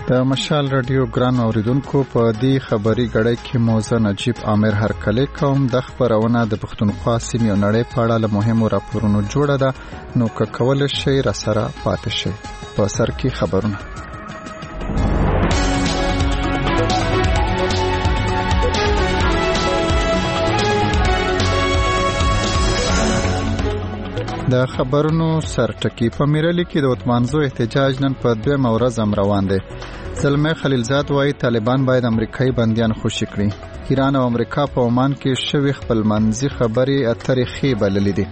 د مشال رادیو ګران اوریدونکو په دې خبري غړې کې موزه نجیب عامر هرکلی کوم د خبرونه د پښتونخوا سیمې او نړۍ په اړه له مهمو راپورونو جوړه ده، نو که کول شي را سره پاتې شي. په سر کې خبرونه. د خبرونو سرټکی. په میرلی کې د وطمانزو احتجاج نن په 2 ورځ روان دی. زلمه خلیلزاد وايي طالبان باید امریکایي بنديان خوشي کړي. ایران او امریکا په عمان کې شوي خپل منځي خبرې اترې خې بللې دي.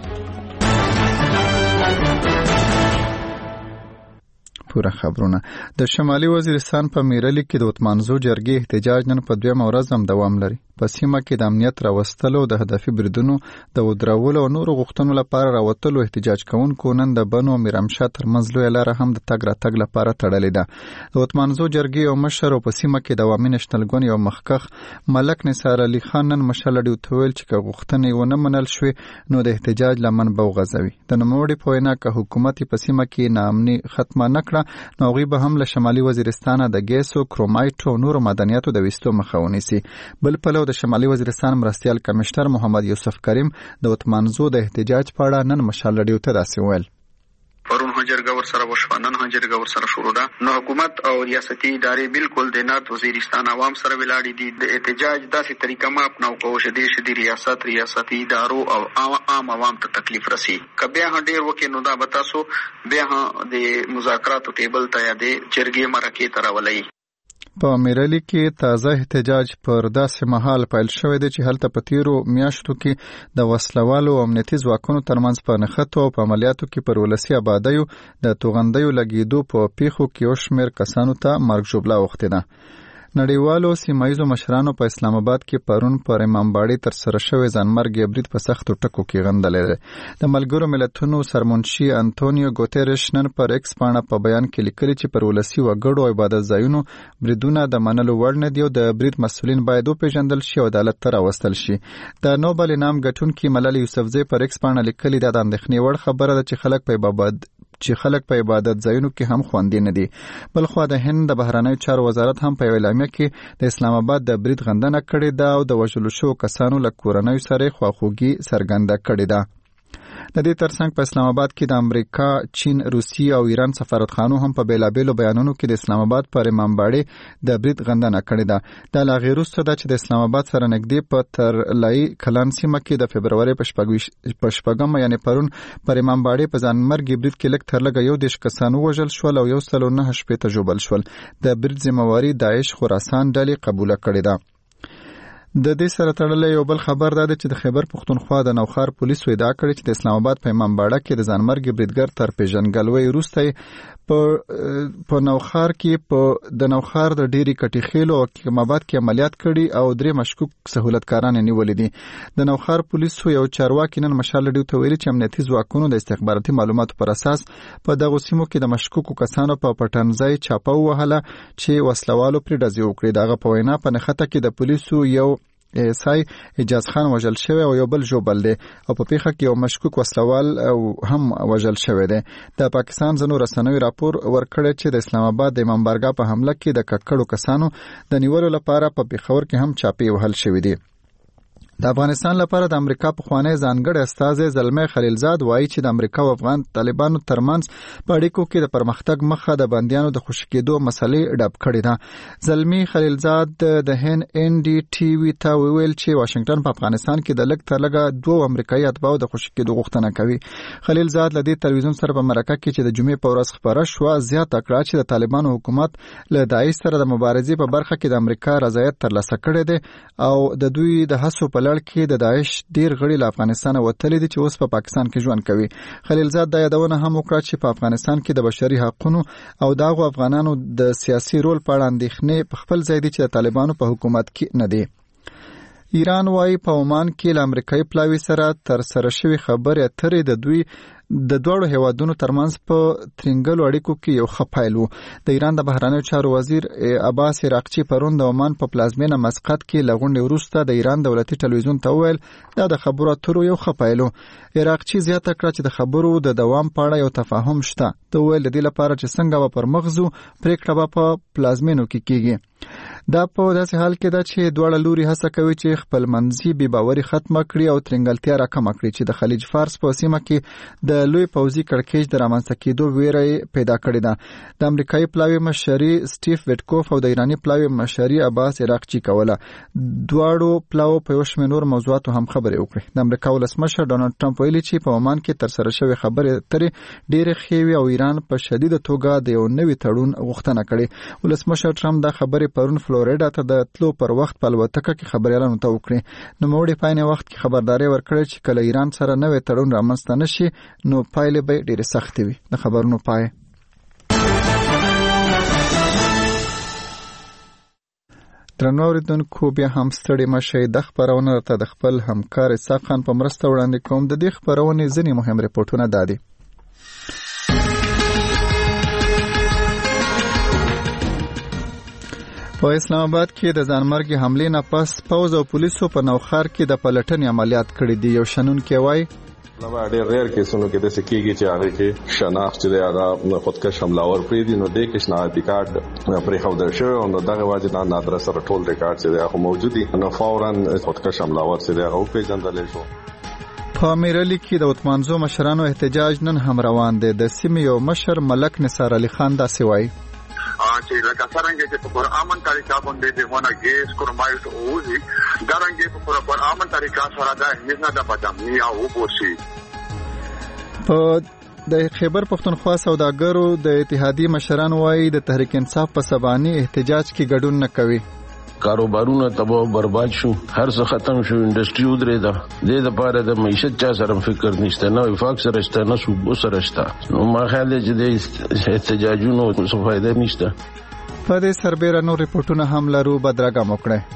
پورا خبرونه. د شمالي وزیرستان په میرلی کې د وطمانزو جرګې احتجاج نن په 2 ورځ هم دوام لري. په سیمه کې د امنیت راوستلو د هدفي بریدونو د ودرولو او نورو غوښتنو لپاره راوتلو احتجاج کوونکو نن د بنو میرامشاه ترمنځ لویه لاره هم د تګ راتګ لپاره تړلې ده. د وطمانزو جرګې او مشر په سیمه کې د عوامي نشنلګون یو مخکخ ملک نثار علي خان نن مشال ډیو تویل چې غوښتنې ونه منل شوې نو د احتجاج لمن به وغځوي. د نوموړي په وینا که حکومت په سیمه کې ناامني ختمه نکړه نو هغوی به هم له شمالي وزیرستان د ګیسو، کرومایټ او نورو معدنیاتو د ویستو مخه ونیسي. بل پلو د شمالي وزیرستان مرستیال کمشنر محمد یوسف کریم د وطمانزو د احتجاج په اړه نن مشال رادیو ته داسې ویل: پرون هجرګه ور سره وشو، نن هجرګه ور سره شروع ده. نو حکومت او ریاستي ادارې بالکل د نارت وزیرستان عوام سره ولاړې دي. د احتجاج داسې طریقه ما اپناو کوو چې د ریاستي ادارو او عام عوام ته تکلیف رسی. که بیا ډیر وکړي نو دا به تاسو بیا د مذاکراتو ټیبل ته یا د جرګې مرکې ته راولئ. په میرلی کې تازه احتجاج پر داسې مهال پیل شوی دی چې هلته په تیرو میاشتو کې د وسلوالو او امنیتي ځواکونو ترمنځ په نښتو او په عملیاتو کې پر ولسي آبادیو د توغندیو لګېدو په پیښو کې یو شمېر کسانو ته مرګ ژوبله اوښتې ده. نړیوالو سیمایزو مشرانو په اسلام آباد کې پرون پر امام باړې تر سره شوی ځانمرګي برید په سختو ټکو کې غندلی دی. د ملګرو ملتونو سرمنشي انټونیو ګوتيرش نن پر ایکس پاڼه په بیان کې لیکلي چې پر ولسي وګړو او عبادت ځایونو بریدونه د منلو وړ نه دي او د برید مسؤلین باید وپېژندل شي او عدالت ته راوستل شي. د نوبل انعام ګټونکي ملالۍ یوسفزۍ پر ایکس پاڼه لیکلي دا د اندېښنې وړ خبره ده چې خلک په عبادت ځایونو کې هم خوندي نه دي. بلخوا د هند د بهرنیو چارو وزارت هم په اعلامیه کې د اسلام آباد د برید غندنه کړې ده او د وژلو شوو کسانو له کورنیو سره خواخوږي څرګنده کړې ده. د دې ترڅنګ په اسلام آباد کې د امریکا، چین، روسیې او ایران سفارتخانو هم په بیلابیلو بیانونو کې د اسلام آباد پر امام باړې د برید غندنه کړې ده. دا لا غیر وروسته ده چې د اسلام آباد سره نږدې په ترلای کلان سیمه کې د فبروري په شپږمه یعنی پرون پر امام باړې په ځانمرګي برید کې لږ تر لږه 11 کسان وژل شول او 109 شپې ژوبل شول. د برید ذمہواری داعش خراسان ډلې قبول کړې ده. د دې سره تړلې یو بل خبر ده چې د خیبر پښتونخوا د نوخار پولیسو ادعا کړې چې د اسلام آباد په امام باړه کې د ځانمرګي بریدګر تر پیژنګلوي وروسته په نوخار کې د نوخار د ډيري کټي خېلو او حکومت کې عملیات کړي او 3 مشکوک سہولتکاران نیولې دي. د نوخار پولیسو یو چارواکي نن مشال ډیو ته ویلي چې امنیتي ځواکونو د استخباراتي معلوماتو پر اساس په دغه سیمو کې د مشکوکو کسانو په پټنځای چاپه وهله چې وسلوالو پرې ډزې وکړي. دغه په وینا په نښته کې د پولیسو یو ایسای اجاز خان وژل شوی او یو بل ژوبل دی او په پیښه کې یو مشکوک وسلوال هم وژل شوی دی. د پاکستان ځینو رسنیو راپور ورکړی چې د اسلام آباد د امام بارګاه په حمله کې د ککړو کسانو د نیولو لپاره په پیښور کې هم چاپې وهل شوی دی. د افغانستان لپاره د امریکا پخوانی ځانګړی استازی زلمه خلیلزاد وایي چې د امریکا او افغان طالبانو ترمنځ په اړیکو کې د پرمختګ مخه د بندیانو د خوشي کېدو مسلې ډب کړې ده. زلمه خلیلزاد د هن ان ډي ټي وي ته ویل چې واشنگټن په افغانستان کې د لږ تر لږه 2 امریکایي اتباعو د خوشي کېدو غوښتنه کوي. خلیلزاد له دې تلویزیون سره په مرکه کې چې د جمعې په ورځ خبره شو زیاته کړه چې د طالبانو حکومت له داعش سره د مبارزې په برخه کې د امریکا رضایت ترلاسه کړی دی او د دوی د هڅو په لړ کې د داعش ډیر غړي له افغانستان وتلي دي چې اوس په پاکستان کې ژوند کوي. خلیلزاد دا یادونه هم وکړه چې په افغانستان کې د بشري حقوقو او دغه افغانانو د سیاسي رول په اړه اندېښنې په خپل ځای دي چې د طالبانو په حکومت کې نه دي. ایران وايي په عمان کې له امریکایي پلاوي سره ترسره شوې خبرې اترې د دواړو هیوادونو ترمنځ په ترنګلو اړیکو کې یو ښه پیل و. د ایران د بهرنیو چارو وزیر عباس عراقچي پرون د عمان په پلازمینه مسقط کې له غونډې وروسته د ایران دولتي ټلویزیون ته وویل دا د خبرو اترو یو ښه پیل و. عراقچي زیاته کړه چې د خبرو د دوام په اړه یو تفاهم شته. د ویل د دې لپاره چې څنګه به پر مغزو پریکړه به په پلازمینو کې کیږي. دا په داسې حال کې ده چې دواړه لوري هڅه کوي چې خپل منځي بې باوري ختمه کړي او ترنګلتیا راکمه کړي چې د خلیج فارس په سیمه کې د لوی پوځي کړکېچ د رامنځته کېدو ویره پیدا کړې ده. د امریکایي پلاوي مشري سټیف ویټکوف او د ایراني پلاوي مشري عباس عراقچي کوله. دواړو پلاو په یو شمېر نور موضوعاتو هم خبرې وکړې. د امریکا ولسمشر ډونالډ ټرمپ ویلي چې په عمان کې ترسره شوې خبرې اترې ډېرې ښې وې او ایران په شدیده توګه د یو نوي تړون غوښتنه کړې. ولسمشر ټرمپ دا خبرې پرون فلوریډا ته د تلو پر وخت په الوتکه کې خبريالانو ته وکړي. نو موړي پاینه وخت کې خبرداري ورکړي چې کله ایران سره نوې تړون رامنځته نشي نو پایلې به ډېرې سختې وي. د خبرونو پای. درنو اوریدونکو بیا هم ستړي مشئ. د خبرونه ته د خپل همکار اسحاق خان په مرسته وړاندې کوم. د دې خبرونې ځینې مهم ریپورتونه دادي. په اسلام آباد کې د ځانمرګي حملې نه پس پوځ او پولیسو په نوخار کې د پلټنې عملیات کړي دي. یو شنونکی وایي ډېر ډېر کیسونو کې د سکیږي چې هغه کې شناخت چې هغه خودکش حملاور پرې دي نو د کې شناختی کارت پرې خو درشو او دغه واجب نه نادر سره ټول ریکارډ چې هغه موجودي نو فورا خودکش حملاور چې هغه پیژندل شو. په میرلی کې د عثمانزو مشرانو احتجاج نن هم روان دی. د سیمې یو مشر ملک نثار علي خان داسې وایي چې لکه څنګه چې په امن طریقه باندې دغه ګیس کورمایټ اوزي دغه په امن طریقه سره دا هیڅ نه د بدامنی او بوشي. په د خیبر پختونخوا سوداګرو د اتحادیې مشران وایي د تحریک انصاف په سباني احتجاج کې ګډون نه کوي. کاروبارونه تباہ برباد شو، هر څه ختم شو، انډستری ودرېده. د لپاره د معیشت چا سره فکر نشته، نه وفاق سره شته، نه صوبو سره شته. نو ما خیال دی چې د احتجاجونو څه فایده نشته. په دې سربېره نور ریپورتونه هم لرو. بدرګه مو کړئ.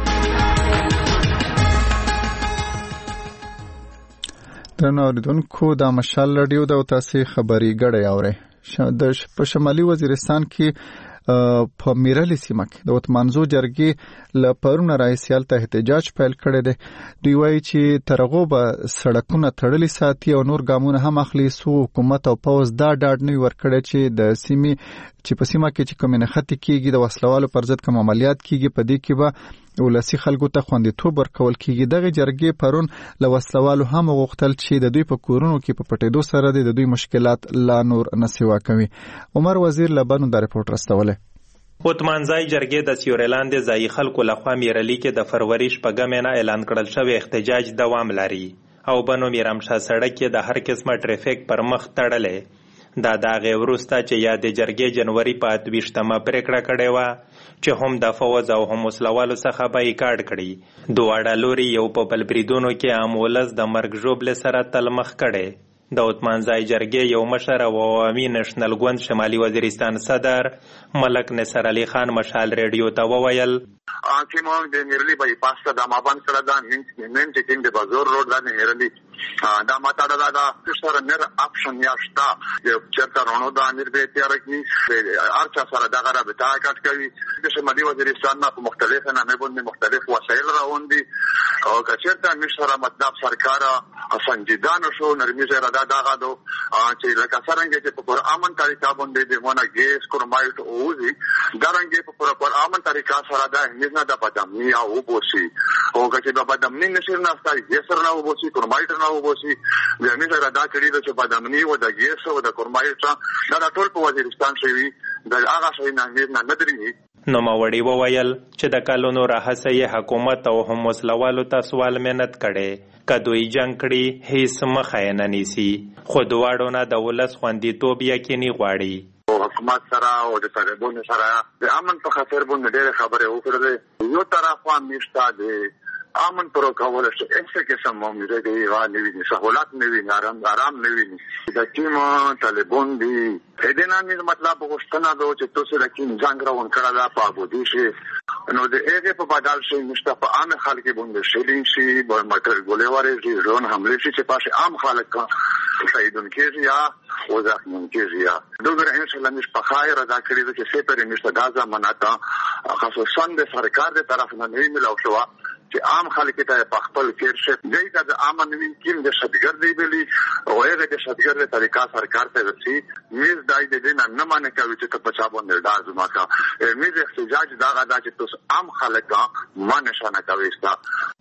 درنو اوریدونکو دا مشال رادیو د تاسو خبري غړې اوري. په شمالي وزیرستان کې په میرلی سیمه کې د وطمانزو جرګې له پرونه راهیسې هلته احتجاج پیل کړی دی. دوی وایي چې تر هغو به سړکونه تړلي ساتي او نور ګامونه هم اخلي څو حکومت او پوځ دا ډاډ نه وي ورکړی چې د سیمې چې په سیمه کې چې کومې نښتې کېږي د وسلوالو پر ضد کوم عملیات کېږي په دې کې به ولسي خلکو ته خوندیتوب ورکول کېږي. دغه جرګې پرون له وسلوالو هم غوښتل چې د دوی په کورونو کې په پټېدو سره د دوی مشکلات لا نور نسیوا کوي. عمر وزیر لبنو دا رپورټ راستولی. وطمانځای جرګې د سیورلاندې ځایي خلکو لخوا میرلی کې د فروری 8 نه اعلان کړل شوی احتجاج دوام لري او بنو میرامشاه سړک کې د هر قسمه ټریفیک پر مخ تړلې. دا د هغې وروسته چې یا د جرګې جنوري په 28 پرېکړه کړې وه چې هم د فوز او هم وسلوالو څخه بایکاټ کړي. دواړه لوري یو په بل بریدونو کې عام ولس د مرګ ژوبلې سره تل مخ کړي. د عثمانځای جرګې یو مشر او عوامي نېشنل ګوند شمالي وزیرستان صدر ملک نثار علي خان مشال ریډیو ته وویل چې موږ د میرلی بای پاس ته د مابان سره د نن چې د بازار روډ د میرلی دا ماته دا سره نر اپشن یاشتا چې ترونو د امیر به تیار کړي ارچا سره دغه رابطه کټ کوي. د شمالي وزیرستان په مختلفو نامې باندې مختلف وسایل راوندي او کچرته مشره مطلب سرکار سنجیدانه شو نرمي زره دغه دو چې لکه څنګه چې په امن طریقه باندې دغه ګیس کورمایټ اوزي دغه په امن طریقه سره د هیڅ نه د بدامنی او بوشي او چې د بدامنی نشي نه ستای ګیس نه وبوشي کورمایټ نه وبوشي د امیر سره دا کړي چې بدامنی او د ګیس او د کورمایټ دا ټول په وزیرستان شوی د هغه شوی نه ندري. نو ماوړي وویل چې د کلونو راهیسې حکومت او هم وسلوالو ته سوال منت کړي کدوې جنگ کړي هیڅ مخه نه نیسي خو دواړو نه د ولس خوندیتوب یقیني غواړي. حکومت سره او د طالبانو سره د امن په خاطر باندې ډېر خبرې وکړې. یو طرف هم نشته د امن پر کول شي هیڅ قسم موجوده دی غالي وي سہولت نه وي آرام نه وي د ټیم طالبان دی. دې نه مطلب غوښتنه ده چې تاسو د کیم څنګه روان کړه په ابو دي شي نو د هغه په بدل شي مستفا عام خلک باندې شیلینګ شي به مټر ګولېواري شي ژوند حمله شي چې پاشه عام خلک شهیدون کېږي یا وزخمون کېږي یا دوغره ان شاء الله مش په خیر ادا کړی چې سپر مشته دا زمانه خصوصا د سرکار د طرف نه نه ملو شو چې عام خلک ته په خپل کېر شي دغه د امن وین کیم د شتګردي بلی او هغه د شتګرد طریقہ سرکار ته ورسي میز دای د دین نه مانه کوي چې په چا باندې داز ماکا میز احتجاج دا غدا چې تاسو عام خلک مانه شانه کوي ستا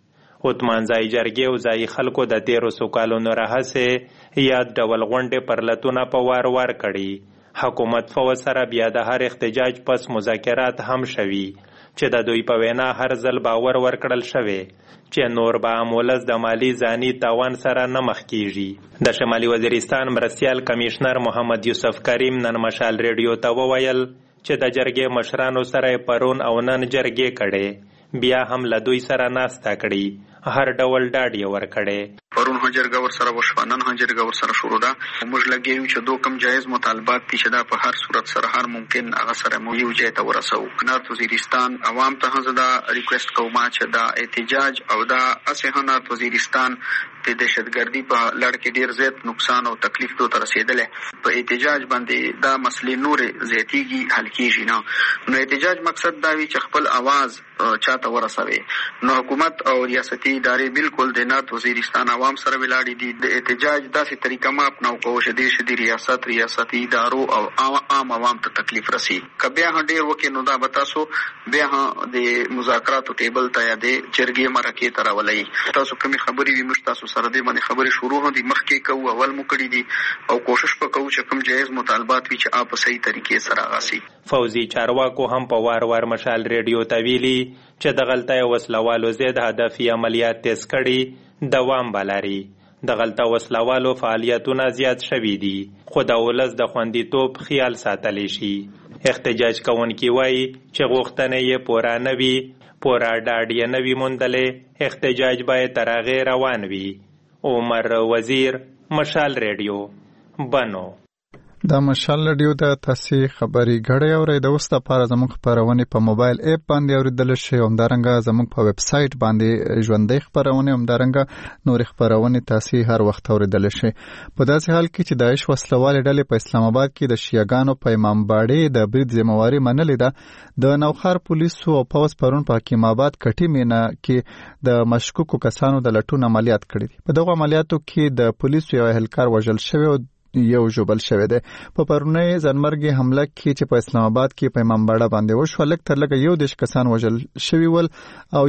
عثمان ځای جرګې او ځای خلکو د 1300 کالونو راهسه یاد ډول غونډې پر لتونه په وار کړي. حکومت فوج سره بیا د هر احتجاج پس مذاکرات هم شوي چې د دوی په وینا هر ځل باور ورکړل شوی چې نور به مولز د مالی ځاني تاوان سره نه مخ کیږي. د شمالي وزیرستان مرستیال کمشنر محمد یوسف کریم نن مشال ریډیو ته وویل چې د جرګې مشرانو سره پرون او نن جرګې کړي بیا هم له دوی سره ناسته کړي هر ډول ډاډ یې ورکړي. پرون جرګه ورسره وشوه نن جرګه ورسره شروع ده. موږ لګیو چې دوه کم جایز مطالبات دي چې دا په هر صورت سره هر ممکن هغه سره مو یو ځای ته ورسو. نارت وزیرستان عوام ته زدا ریکوست کوم چې دا احتجاج او دا اسه نارت وزیرستان د دهشتګردي په لړ کې ډیر زیات نقصان او تکلیف ته رسیدل. په احتجاج باندې دا مسلې نور زیاتیږي حل کیږي نه. نو احتجاج مقصد دا وی چې خپل आवाज چاته ورسوي. نو حکومت او ریاستي ادارې بالکل د نارت وزیرستان عوام سره ولاړې دي. د احتجاج داسې طریقه ما اپناو کوو چې د ریاستي ادارو او عام عوام ته تکلیف رسی. که بیا ډیر وکړي نو دا به تاسو بیا د مذاکراتو ټیبل ته یا د جرګې مرکې ته راولئ. تاسو کومې خبرې وي موږ تاسو سره دې باندې خبرې شروع دي مخکې کوو اول مو کړي دي او کوشش وکړو چې کوم جایز مطالبات وي چې په صحیح طریقې سره راسي. فوزي چارواکو هم په وار مشال ریډیو ته ویلي چې د غلطه وسلوالو زید هدفي عملیات تیز کړي دوام بلاري. د غلطه وسلوالو فعالیتونه زیات شوي دي خو د ولس د خوندیتوب خیال ساتلی شي. احتجاج کوونکي وایي چې غوښتنې یې پوره نه وي پوره ډاډ یې نه وي موندلی احتجاج باید تر هغې روان وي. عمر وزیر مشال ریډیو بنو. د مشال ریډیو د تاسې خبري غړې اورئ. د اوس لپاره زموږ خپرونې په موبایل اپ باندې اورېدلی شئ. همدارنګه زموږ په ویب سایټ باندې ژوندۍ خپرونې همدارنګه نورې خپرونې تاسې هر وخت اورېدلی شئ. په داسې حال کې چې داعش وسلوالې ډلې په اسلام آباد کې د شیعهګانو په امامباړې د برید ذمهواري منلې ده. د نوښار پولیسو او پوځ پرون په حکیم آباد کټي مینه کې د مشکوکو کسانو د لټون عملیات کړي دي. په دغو عملیاتو کې د پولیسو یو اهلکار وژل شوی او یو ژوبل شوی دی. په پرونۍ ځانمرګي حمله کې چې په اسلام آباد کې په امامباړه باندې وشوه لږ تر لږه 11 کسان وژل شوي ول او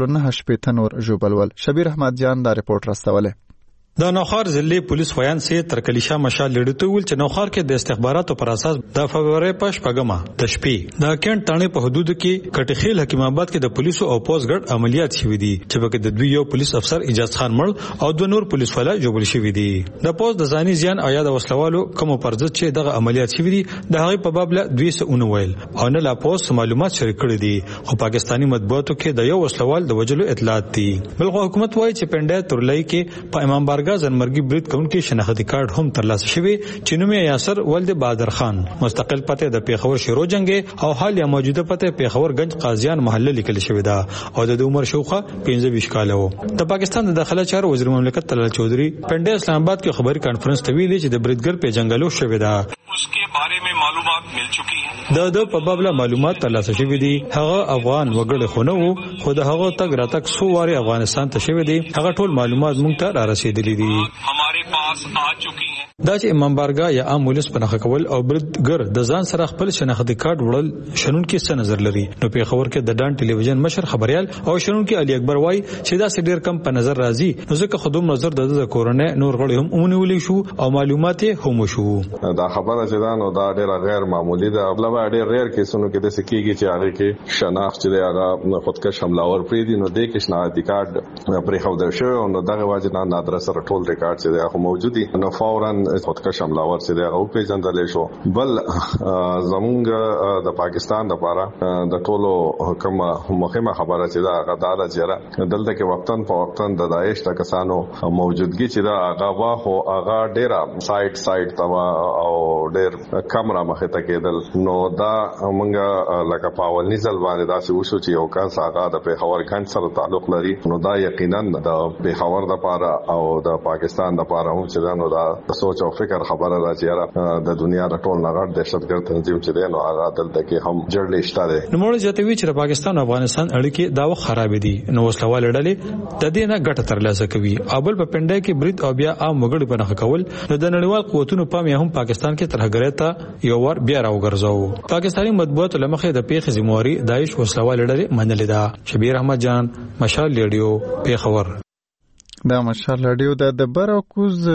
109 نور ژوبل ول. شبیر احمد جان دا رپورټ راستولی. د نوخار ضلع پولیس ویان سي تر کلیشا مشال لړیته ول چې نوخار کې د استخباراتو پر اساس د فبرवरी په شپږمه د شپې د کینټ تانه په حدود کې کټخیل حکیم آباد کې د پولیسو او پوز ګډ عملیات شوې دي چې په کې د دوی یو پولیس افسر اجازه خان مړ او د نور پولیس والا جوړ شوې دي. د پوز د ځاني زیان او یا د وسلوالو کوم پرځ چې دغه عملیات شوې دي د هغه په باب له 209 ویل او نه لا پوز معلومات شریک کړي دي. خو پاکستانی مطبوعاتو کې د یو وسلوال د وجلو اطلاعات دي. بل حکومت وایي چې پنده ترلای کې په امام بارګ ځنمرګي برید کوونکي شناختی کارت هم ترلاسه شوی چې نوم یې یاسر ولد بادر خان مستقل پته د پیښور شیرو جنگ او حال یا موجوده پته پیښور گنج قاضیان محله لیکل شوی دا او د عمر شوخه 25 کال وو. د پاکستان د داخله چارو وزیر مملکت طلال چودھری پنده اسلام آباد کې خبري کانفرنس ته ویلي چې د بریدګر په جنگلو شوی دا उसके बारे में मालूमात मिल चुकी है. د په باب له معلومات ترلاسه شوی دي. هغه افغان وګړي خو نه وو خو د هغه تګ راتګ سو واري افغانستان ته شوی دي. هغه ټول معلومات مونږ ته را رسیدلي دي. हमारे पास आ चुकी है. دا چې امام بارګا یا عام ولس په نخښه کول او بریدګر د ځان سره خپل شناختی کارت وړل شنن کې څه نظر لري. نو په خبر کې د ډان ټلویزیون مشر خبريال او شنن کې علي اکبر وای چې دا ډیر کم په نظر راځي. نو ځکه خودم نظر د کورونه نور غړي هم اونولې شو او معلومات هم شو. دا خبره چې دا نو دا ډیر غیر معمولی ده. بلبا ډیر ریر کیسونو کې د سکیږي چې هغه کې شناخت چې هغه خودکش حملاور پری دي نو د کې شناختی کارت پرې خو در شو نو دغه واجب نه نادر سره ټول ریکارډ چې هغه موجود دي نو فورا خودکش حملاور چې هغه په ځندل شو. بل زمونږ د پاکستان لپاره د ټولو مهمه خبره چې دا غداله جره دلته کې وختن په وختن د داعش د کسانو موجودګي چې دا هغه واخو هغه ډیر سایت توا او ډیر کم را مخه ته کېدل. نو دا موږ لکه پاول نزل باندې داسې وشو چې یو کس هغه د پیښور ګند سره تعلق لري. نو دا یقینا د پیښور د پاره او د پاکستان د پاره هم چې نو دا سوچ او فکر خبره ده چې د دنیا د ټول نغړ دهشتګرد تنظیم چې دی نو هغه دلته کې هم جړلې شته ده. نو موږ ځته وی چې پاکستان او افغانستان اړیکې دا وخت خراب دي. نو وسلوال ډلې د دې نه ګټه ترلاسه کوي او بل په پنده کې برید او بیا عام وګړي په نخښه کول. نو د نړیوال قوتونو په هم پاکستان کې ترهګرۍ ته یو ور بیا راوګرځاو. پاکستاني مطبوعاتو لمخې د پیښې ذمہواری داعش وسلوال ډلې منلې ده. شبیر احمد جان، مشال ریډیو، پیښور. دا مشال ریډیو د براکوز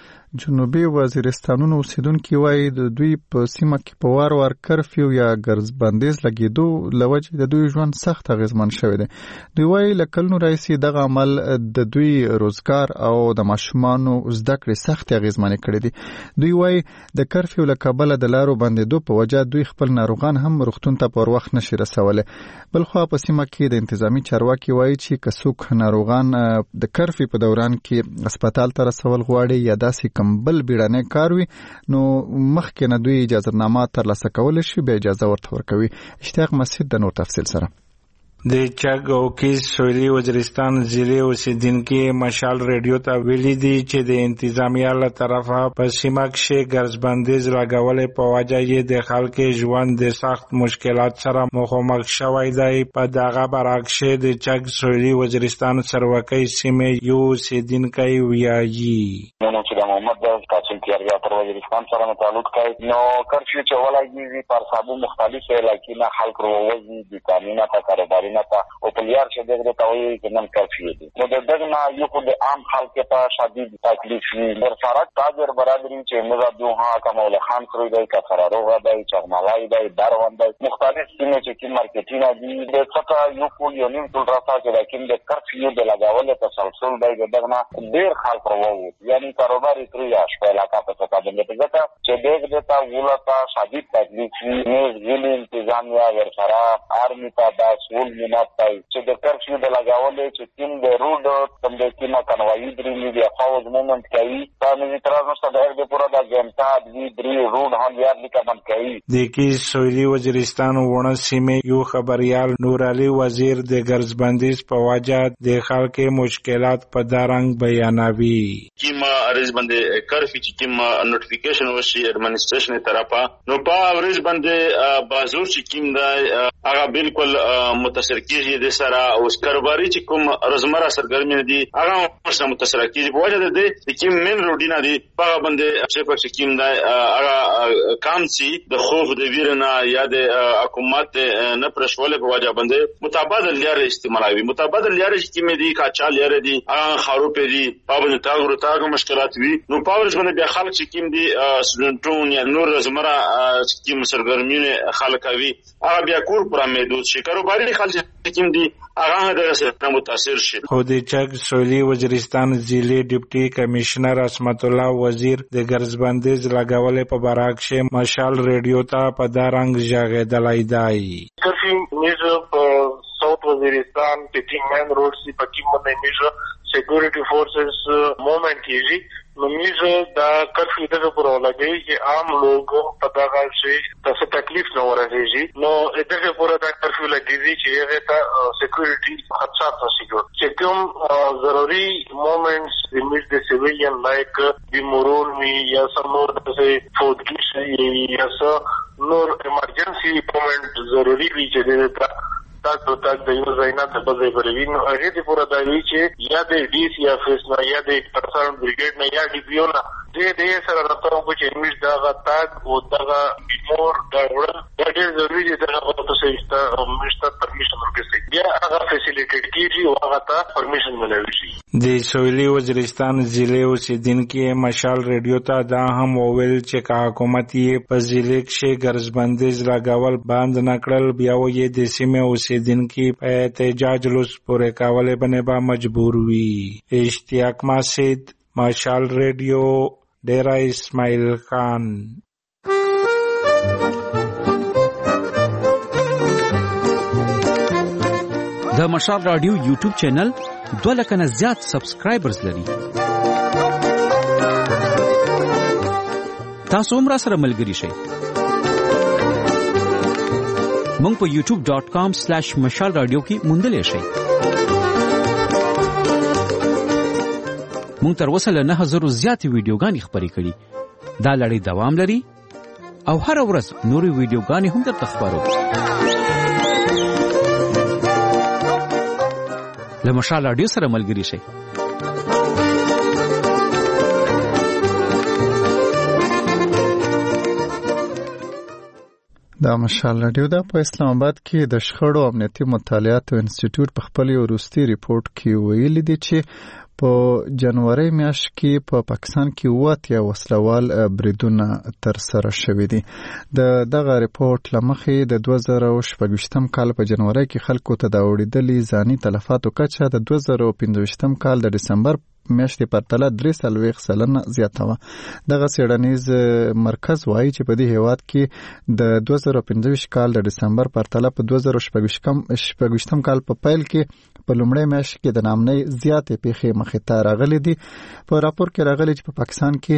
جنوبي وزیرستانونو اوسیدونکو وایي د دوی په سیمه کې په وار کرفیو یا ګرځ بندیز لګیدو لوجه د دوی ژوند سخت اغیزمن شوی دی. دوی وایي لکلنو رئیسي دغه عمل د دوی روزګار او د ماشومانو زده کړې سخت اغیزمن کړي دي. دوی وایي د کرفیو لکبله د لارو بندیدو په وجه دوی خپل ناروغان هم روغتون ته پر وخت نشي رسولای. بلخو په سیمه کې د انتظامی چارواکي وایي چې کڅوک ناروغان د کرفی په دوران کې هسپتال ته رسول غواړي یا داسې کمبل بیړنی کار وي نو مخکې نه دوی اجازه نامه ترلاسه کول شي به اجازه ورته ورکوي. اشتیاق مسجد د نور تفصیل سره. د چک او کیس سویلی وزیرستان ضلع اوسیدونکو مشال ریډیو ته ویلي دي چې د انتظامیه له طرفه په سیمه کې ګرځبندیز لګولې په وجه یې د خلکو ژوند د سخت مشکلات سره مخامخ شوی دی. په دغه برعکس د چک سویلی وزیرستان سروکۍ سیمې یو اوسیدونکی وایي چې د محمد قاسم تیاریا پر وزیرستان سره تعلق کوي نو کرفیو چې ولګي پر صابو مختلف علاقې نه خلک روزي د قانونا ته کاروبار تا او پلیار چې دغه ته وایي چې نن کرفیو دي. نو دغه نه یو خو د عام خلک ته شدید تکلیف وي. در سره تاجر برادری چې موږ دوه کمال خان سره دی کا فراروغه دی چغمالای دی دروند دی مختلف سیمې چې کی مارکیټینګ دي د څخه یو خو یو نیم ټول راځي چې لکه د کرفیو د لګاول تسلسل دی دغه نه ډیر خلک وروي یعنی کاروبار یې تریاش په علاقه په څه باندې ځکه چې دغه ته ولته شدید تکلیف وي. نو ځینې انتظامیه ور سره آرمی ته داسول مناطای چې د کرفیو د لګاولې چې تیم د روډ تم د کیما کنوایی درې دی فاوز مومنت کوي تا مې تر اوسه د پورا د جنتا دی درې روډ هم یاد لیکه من کوي. د کیس سویلی وزیرستان ونه سیمې یو خبريال نور علي وزیر د ګرځبندیز په وجه د خلکو مشکلات په دارنګ بیانوي. کیما ارز باندې کرفی چې کیما نوټیفیکیشن وشي ایڈمنسټریشن طرفه نو په ارز باندې بازو چې کیم دا هغه بالکل متاثر کیږي د سره او کاروباري چې کوم روزمره سرګرمي دي هغه ورسره متاثر کیږي په وجه د کیم من روډینا دي په باندې چې په کیم دا هغه کام سي د خوف د ویرنا یا د حکومت نه پرشوله په وجه باندې متبادل لارې استعمالوي. متبادل لارې چې کیم دي کاچا لارې دي هغه خروپ دي په باندې تاګو مشکلات وي. نو پاور باندې بیا خلک چې کیم دي سټډنټون یا نور روزمره چې کیم سرګرمي خلک کوي هغه بیا کور پر محدود شي. کاروباري خلک کیم دي هغه د سره متاثر شي. خو د چک سویلی وزیرستان ضلع ډیپټي کمشنر اسمت الله وزیر د ګرځبندیز لګولې په برعکس مشال ریډیو ته په دارنګ ژغېدلای دی. کرفیو میزه په ساوث وزیرستان په تیم مین روډ سی په کې باندې میزه سکیورټي فورسز موومنٹ کیږي. نو میزه دا کرفیو دغه پر ولګي چې عام لوګو په دغه شي تاسو تکلیف نه ورسېږي. نو دغه پر دا کرفیو لګي چې هغه ته سکیورټي خدشات نشي چې کوم ضروري موومنټس د میز د سیویلین لایک د مورول می یا سمور د فودګی شي یا نور ایمرجنسي موومنټ ضروري وي چې د تاسو تک د یو ځای نه د بل ځای پورې وینو هغه دې پورا دا وی چې یا د ډي سی افیس نه یا د پرسنل بریګیډ نه یا ډي پی او نه دې سره راځو چې موږ دا غتاګ او دا بیمور دا وړل دا ډېر ضروري دي دا تاسو ته مشته پرمیشن ورکړي بیا هغه فیسیلیټیټ کیږي او هغه ته پرمیشن ملوي شي. د سویلی وزیرستان ضلع اوسیدونکو مشال ریډیو ته دا هم وویل چې حکومت یې په ضلع کې ګرځبندیز لګول بند نکړل بیا یې د سیمې اوسیدونکو په احتجاج لوس پورې کولې باندې به مجبور وي. اشتیاق مسجد مشال ریډیو ډیرا اسماعیل خان. د مشال رادیو یوټیوب چینل 2 لک نه زیات سبسکرایبرز لري. تاسو هم را سره ملګري شئ. مونږ په youtube.com/مشال رادیو کې موندلی شئ. مونږ تر اوسه له 9000 زیاتې ویډیوګانې خپرې کړي. دا لړۍ دوام لري او هر ورځ نورې ویډیوګانې هم درته خپرو. له مشال رادیو سره ملګري شئ. دا مشال رادیو دا په اسلام آباد کې د شخړو امنیتي مطالعاتو انسټیټیوټ په خپل یو وروستي ریپورت کې ویلي دي چې په جنوري میاشت کې په پاکستان کې 80 وسلوال بریدونه تر سره شوي دي. دغه ریپورت لمخې د 2024 کال په جنوري کې خلکو ته د اوریدلي ځاني تلفاتو کچه د 2015 کال د دسمبر میاشتې پرتله 3.4% زیاته وه. دغه څېړنیز مرکز وایي چې په دې هیواد کې د 2015 کال د دسمبر پرتله په 2024 کال په پیل کې په لومړۍ میاشت کې د نامنۍ زیاتې پیښې مخې ته راغلي دي. په راپور کې راغلي چې په پاکستان کې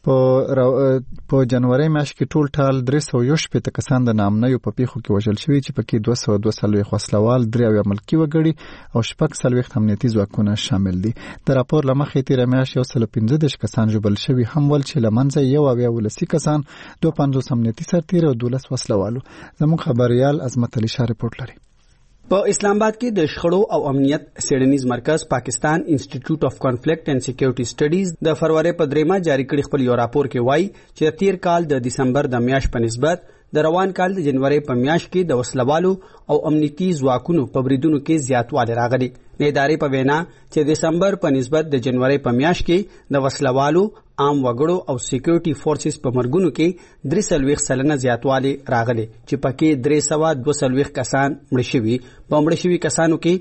په جنوري میاشت کې ټول ټال 318 کسان د نامنۍ په پیښو کې وژل شوي چې پکې 242 وسلوال، 3 ملکي وګړي او 6 امنیتي ځواکونه شامل دي. د راپور مخې تیره میاشت 115 کسان ژوبل شوي هم ول چې له منځه 1 کسان، 250 امنیتي سرتیري او 12 وسلوالو. زموږ خبريال عظمت علي شاه رپورټ لري. په اسلام آباد کې د شخړو او امنیت څېړنیز مرکز پاکستان انسټیټیوټ اف کانفلیکټ اینڈ سکیورټي سټډیز د فروری په 3 جاری کړي خپل یو راپور کې وایي چې تیر کال د دسمبر د میاشت په نسبت د روان کال د جنوري په میاشت کې د وسلوالو او امنیتي ځواکونو په بریدونو کې زیاتوالی راغلی. د ادارې په وینا چې د دسمبر په نسبت د جنوري په میاشت کې د وسلوالو، عام وګړو او سکیورټي فورسز په مرګونو کې 43% زیاتوالی راغلی چې پکې 342 کسان مړ شوي. په مړ شوي کسانو کې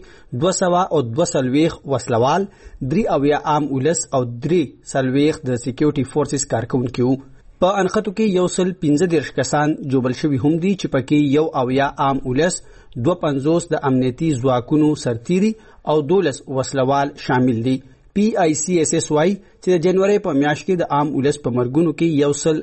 222 وسلوال، 3 عام ولس او 3 د سکیورټي فورسز کارکونکي وو. په انخطو کې 115 کسان جوبل شوي هم دي چې پکې 1 عام ولس، 250 د امنیتي ځواکونو سرتیري او 12 وسلوال شامل دي. PICSS وايي چې د جنوري په میاشت کې د عام ولس په مرګونو کې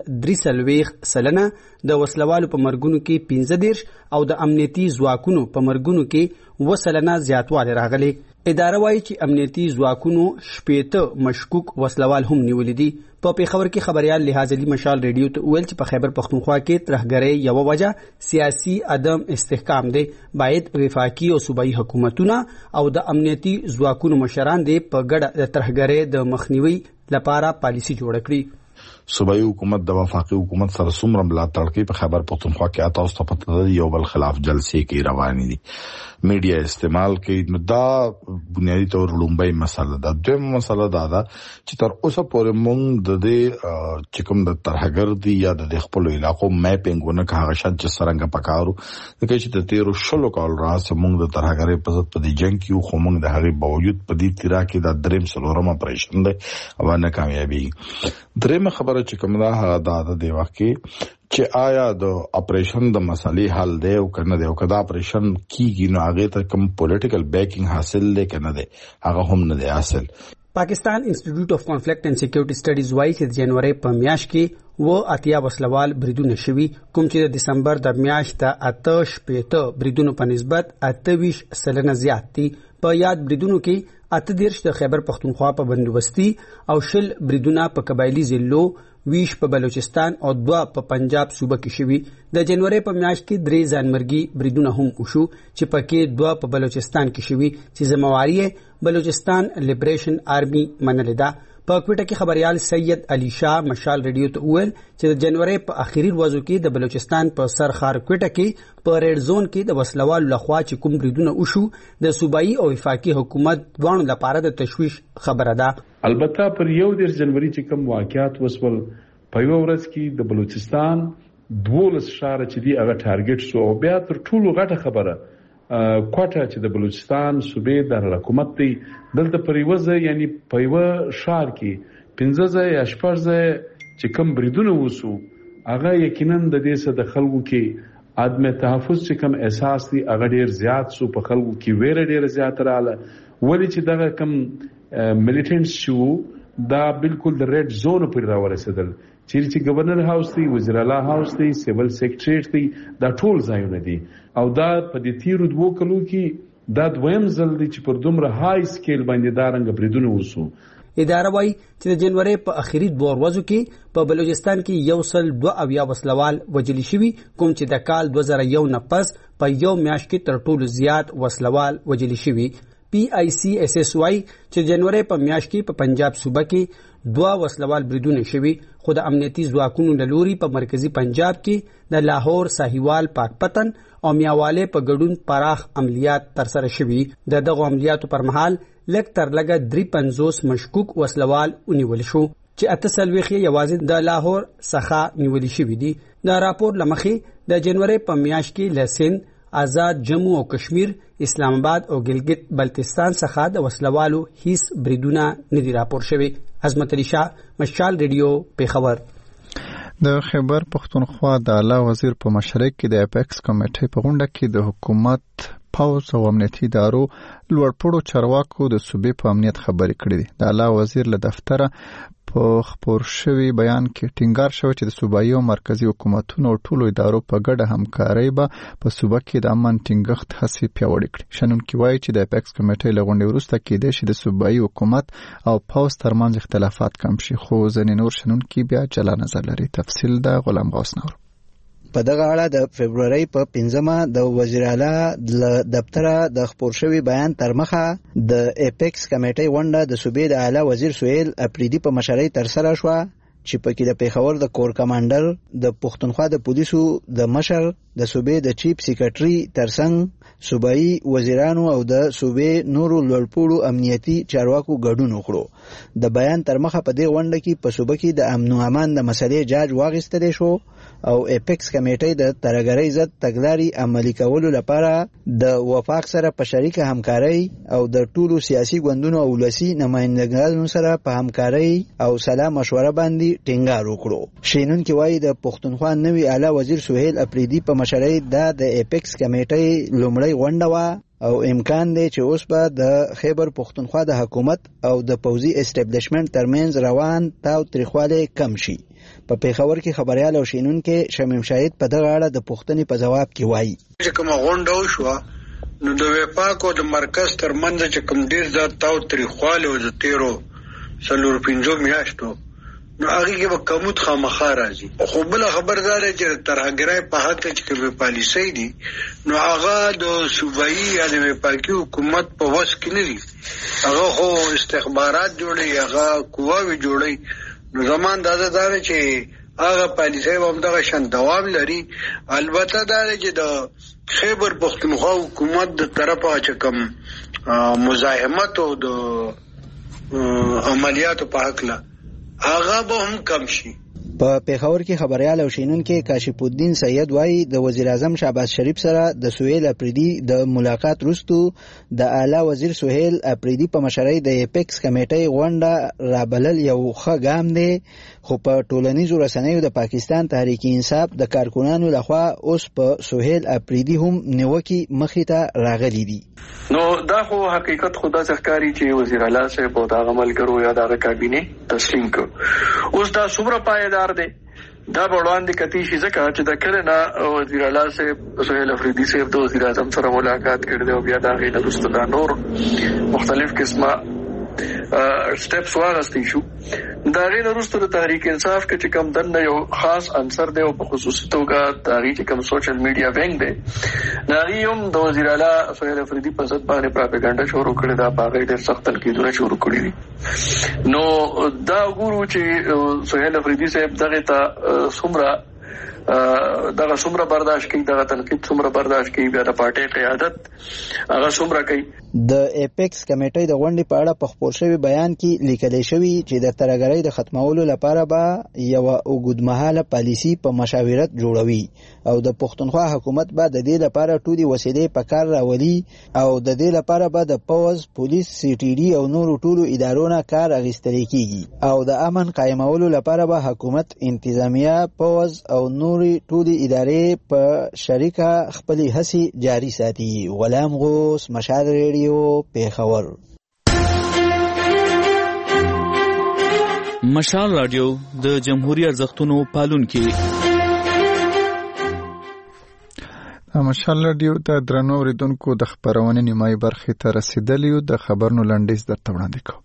133% د وسلوالو په مرګونو کې 15 او د امنیتي ځواکونو په مرګونو کې 2% زیاتوالی راغلی. اداره وايي چې امنیتي ځواکونو 80 مشکوک وسلوال هم نیولې دي. په پیښور کې خبريال لحاظ علي مشال ریډیو ته ویل چې په خیبر پختونخوا کې ترهګرۍ یو وجه سیاسي عدم استحکام دی. باید وفاقي او صوبایي حکومتونه او د امنیتي ځواکونو مشران دې په ګډه د ترهګرۍ د مخنیوي لپاره پالیسي جوړ کړي. صوبایي حکومت د وفاقي حکومت سره څومره ملاتړ کوي په خیبر پختونخوا کې تاسو ته پته ده یو بل خلاف جلسې کې روانې دي، میډیا استعمال کوي. نو دا بنیادی طور لومبۍ مسله ده. دویمه مسله دا ده چې تر اوسه پورې موږ د دې چې کوم د ترهګر دي یا د خپل علاقو میپینګونه هغه شت چې څنګه پکارو د کې چې د 13 کال راځي موږ د ترهګرۍ په ضد په دې جنگ کې خو موږ د هغه باوجود په دې تیرا کې د دریم سلورم اپریشن دی او نه کامیابی. درېمه خبره چې کوم دا د دې وخت کې چې آیا د اپریشن د مسلې حل دی او کنه دی او کدا اپریشن کیږي نو هغه ته کوم پولیټیکل بیکینګ حاصل دی کنه دی هغه هم نه دی حاصل. پاکستان انسټیټیوټ اف کانفلیکټ اینڈ سکیورټي سټډیز وايي چې د جنوري په میاشت کې 80 وسلوال بریدونه شوي، کوم چې د دسمبر د میاشت د 88 بریدونو په نسبت 28% زیات دي. په یاد بریدونو کې 38 د خیبر پختونخوا په بندوبستي او 20 بریدونه په قبایلی ضلعو، 20 په بلوچستان او 2 په پنجاب صوبه کې شوي. د جنوري په میاشت کې 3 ځانمرګي بریدونه هم وشو چې پکې 2 په بلوچستان کې شوي چې ذمہواری بلوچستان لیبریشن آرمي منلې ده. په کوټه کې خبريال سید علي شاه مشال ریډیو ته ویل چې د جنوري په اخیری ورځو کې د بلوچستان په سرخار کوټه کې په ریډ زون کې د وسلوالو لخوا چې کوم بریدونه وشو د صوبایي او وفاقي حکومت دوانو لپاره د تشویش خبره ده. البته پر 1 جنوري چې کوم واقعیات وسول په یو ورځ کې د بلوچستان 12 شهر چې دی هغه ټارګټ شو او بیا تر ټولو غټه خبره کوټه چې د بلوچستان صوبې د حکومت دی دلته پریوزه یعنی په یو شهر کې 15 یا 16 چې کوم بریدونه وسو هغه یقینا د دې سره د خلکو کې عدم تحفظ چې کوم احساس دی هغه ډیر زیات سو په خلکو کې ویره ډیر زیات رااله ولی چې دغه کوم ملیټنټس شو دا بالکل د ریډ زون پر راورسېدل چیرې چې گورنر هاوس دی، وزیر اعلی هاوس دی، سیول سیکریټریټ دی، دا ټول ځایونه دي او دا په دې تیرو 2 کلو کې دا دویم ځل دی چې پر دومره های سکیل باندې دا رنګ بریدونه وسو. اداره وايي چې د جنوري په اخیری 2 ورځو کې په بلوچستان کې 102 وسلوال وژل شوي، کوم چې د کال 2001 نه پس په یو میاشت کې تر ټولو زیات وسلوال وژل شوي. PICSS وايي چې جنوري په میاشت کې په پنجاب صوبه کې 2 وسلوال بریدونه شوي، خو د امنیتي ځواکونو له لوري په مرکزی پنجاب کې د لاهور، ساهیوال، پاکپتن او میاواله په ګډون پراخ عملیات ترسره شوي. دغه عملیاتو پر مهال لږ تر لږه 53 مشکوک وسلوال ونیول شو چې 48 یوازې د لاهور څخه نیول شوي دي. د راپور لمخې د جنوري په میاشت کې لسن، آزاد جموں او کشمیر، اسلام آباد او ګلګت بلتستان څخه د وسلوالو هیڅ بریدونه نه دي راپور شوي. عظمت علي شاه، مشال ریډیو، پیښور. د خیبر پختونخوا د اعلی وزیر په مشرۍ کې د اپیکس کمیټې په غونډه کې د حکومت، پوځ او امنیتي ادارو لوړپوړو چارواکو د صوبې په امنیت خبرې کړې دي. د اعلی وزیر له دفتره په خبر شوی بیان کې ټینګار شوی چې د صوبایي او مرکزی حکومتونو او ټولو ادارو په ګډه همکارۍ به په صوبه کې د امن ټینګښت هڅې پیاوړې کړي. شنونکي وایي چې د اپیکس کمیټې له غونډې وروسته کېدای شي د صوبایي حکومت او پوځ ترمنځ اختلافات کم شي، خو ځینې نور شنونکي بیا جلا نظر لري. تفصیل د غلام غوث نور. په دغه اړه د فبرवरी په 5مه د وزیر اعلی له دفتره د خبر شوی بیان تر مخه د اپیکس کمیټې غونډه د صوبې د اعلی وزیر سهیل اپریدي په مشرۍ تر سره شو، چې پکې د پیښور د کور کمانډر، د پښتونخوا د پولیسو د مشر، د صوبې د چیف سیکریټري ترڅنګ صوبایي وزیرانو او د صوبې نورو لوړپوړو امنیتي چارواکو ګډون وکړو. د بیان تر مخه په دې غونډه کې په صوبه کې د امن او امان د مسلې جاج واغستل شو او اپیکس کمیټې د ترګرۍ ضد تګلارې عملي کولو لپاره د وفاق سره په شریکه همکاري او د ټولو سیاسي ګوندونو او ولسي نمائندګانو سره په همکاري او سلا مشوره باندې ټینګار وکړو. شینونکي وایي د پښتونخوا نوی اعلی وزیر سهیل اپریدي په مشرۍ د اپیکس کمیټې لومړی غونډه و او امکان دی چې اوس به د خیبر پښتونخوا د حکومت او د پوځي اسټابلیشمنت ترمنځ روان تاو تریخواله کم شي. په پیښور کې خبريال او شینونکي شمیم شاهد په دغه اړه د پوښتنې په جواب کې وایي چې کومه غونډه وشوه نو د وفاق او د مرکز ترمنځ چې کوم ډیر ځات تاو تریخواله او د 13 میاشتو نو هغه کې به کمود خامخا راځي. خو بل خبردار چې ترهګرای په حق چې کومه پالیسي دي نو هغه د صوبایي یا د وفاقي حکومت په وس کې نه دي. هغه خو استخبارات جوړي، هغه قواوي جوړي. نو زمان دا چې هغه پالیسي هم دغه شان دوام لري. البته دا چې د خیبر پختونخوا حکومت د طرفه چې کوم مزاحمت او د عملیاتو په حق لا هغه به هم کم شي. په پیښور کې خبريال او شینونکي کاشف الدین سید وایي د وزیر اعظم شهباز شریف سره د سهیل اپریدي د ملاقات وروسته د اعلی وزیر سهیل اپریدي په مشرۍ د اپیکس کمیټې غونډه رابلل یو ښه ګام دی، خو په ټولنیزو رسنیو د پاکستان تحریک انصاف د کارکونانو لخوا اوس په سهیل اپریدي هم نیوکي مخې ته راغلي دي. نو دا خو حقیقت خدا ځکاري چې وزیر اعلی صاحب او د عملګرو یا د کابینه تسلیم کړ. اوس دا څومره پایدار دی دا وړاندې کتی شي ځکه چې د کړه وزیر اعلی صاحب سهیل اپریدي صاحب د وزیر اعظم سره ملاقات کړي او بیا دا غي د نور مختلف قسمه سټیپس واغستی شو. دا غي وروسته د تحریک انصاف کې چې کوم دنه یو خاص عنصر دی او په خصوصي توګه تاریخ چې کوم سوشل میډیا وینګ دی دا غي هم د وزیر اعلی سهیل اپریدي په ضد باندې پروپاګاندا شروع کړی دا په غیر سخت تنقیدونه شروع کړی دي. نو دا ګورو چې سهیل اپریدي صاحب دغه ته څومره برداشت کوي، دغه تنقید څومره برداشت کوي، بیا د پارټي قیادت هغه څومره کوي. د اپیکس کمیټې د غونډې په اړه په خبر شوی بیان کې لیکل شوی چې د ترګرۍ د ختمولو لپاره به یو اوږدمهاله پالیسی په مشاورت جوړوي او د پښتونخوا حکومت به د دې لپاره ټولي وسیلې په کار راولي او د دې لپاره به د پوز، پولیس، CTD او نورو ټولو ادارو نه کار اخیستل کیږي او د امن قائمولو لپاره به حکومت، انتظامیه، پوز او نوري ټولي ادارې په شریکه خپل هڅې جاري ساتي. غلام غوث، مشال ریډیو، پیښور. مشال رادیو د جمهوریت ارزښتونو پالونکي. مشال رادیو د درنو اوریدونکو د خبرونې نیمایي برخې ته رسیدلی یو. د خبرونو لنډیز درته وړاندې کوو.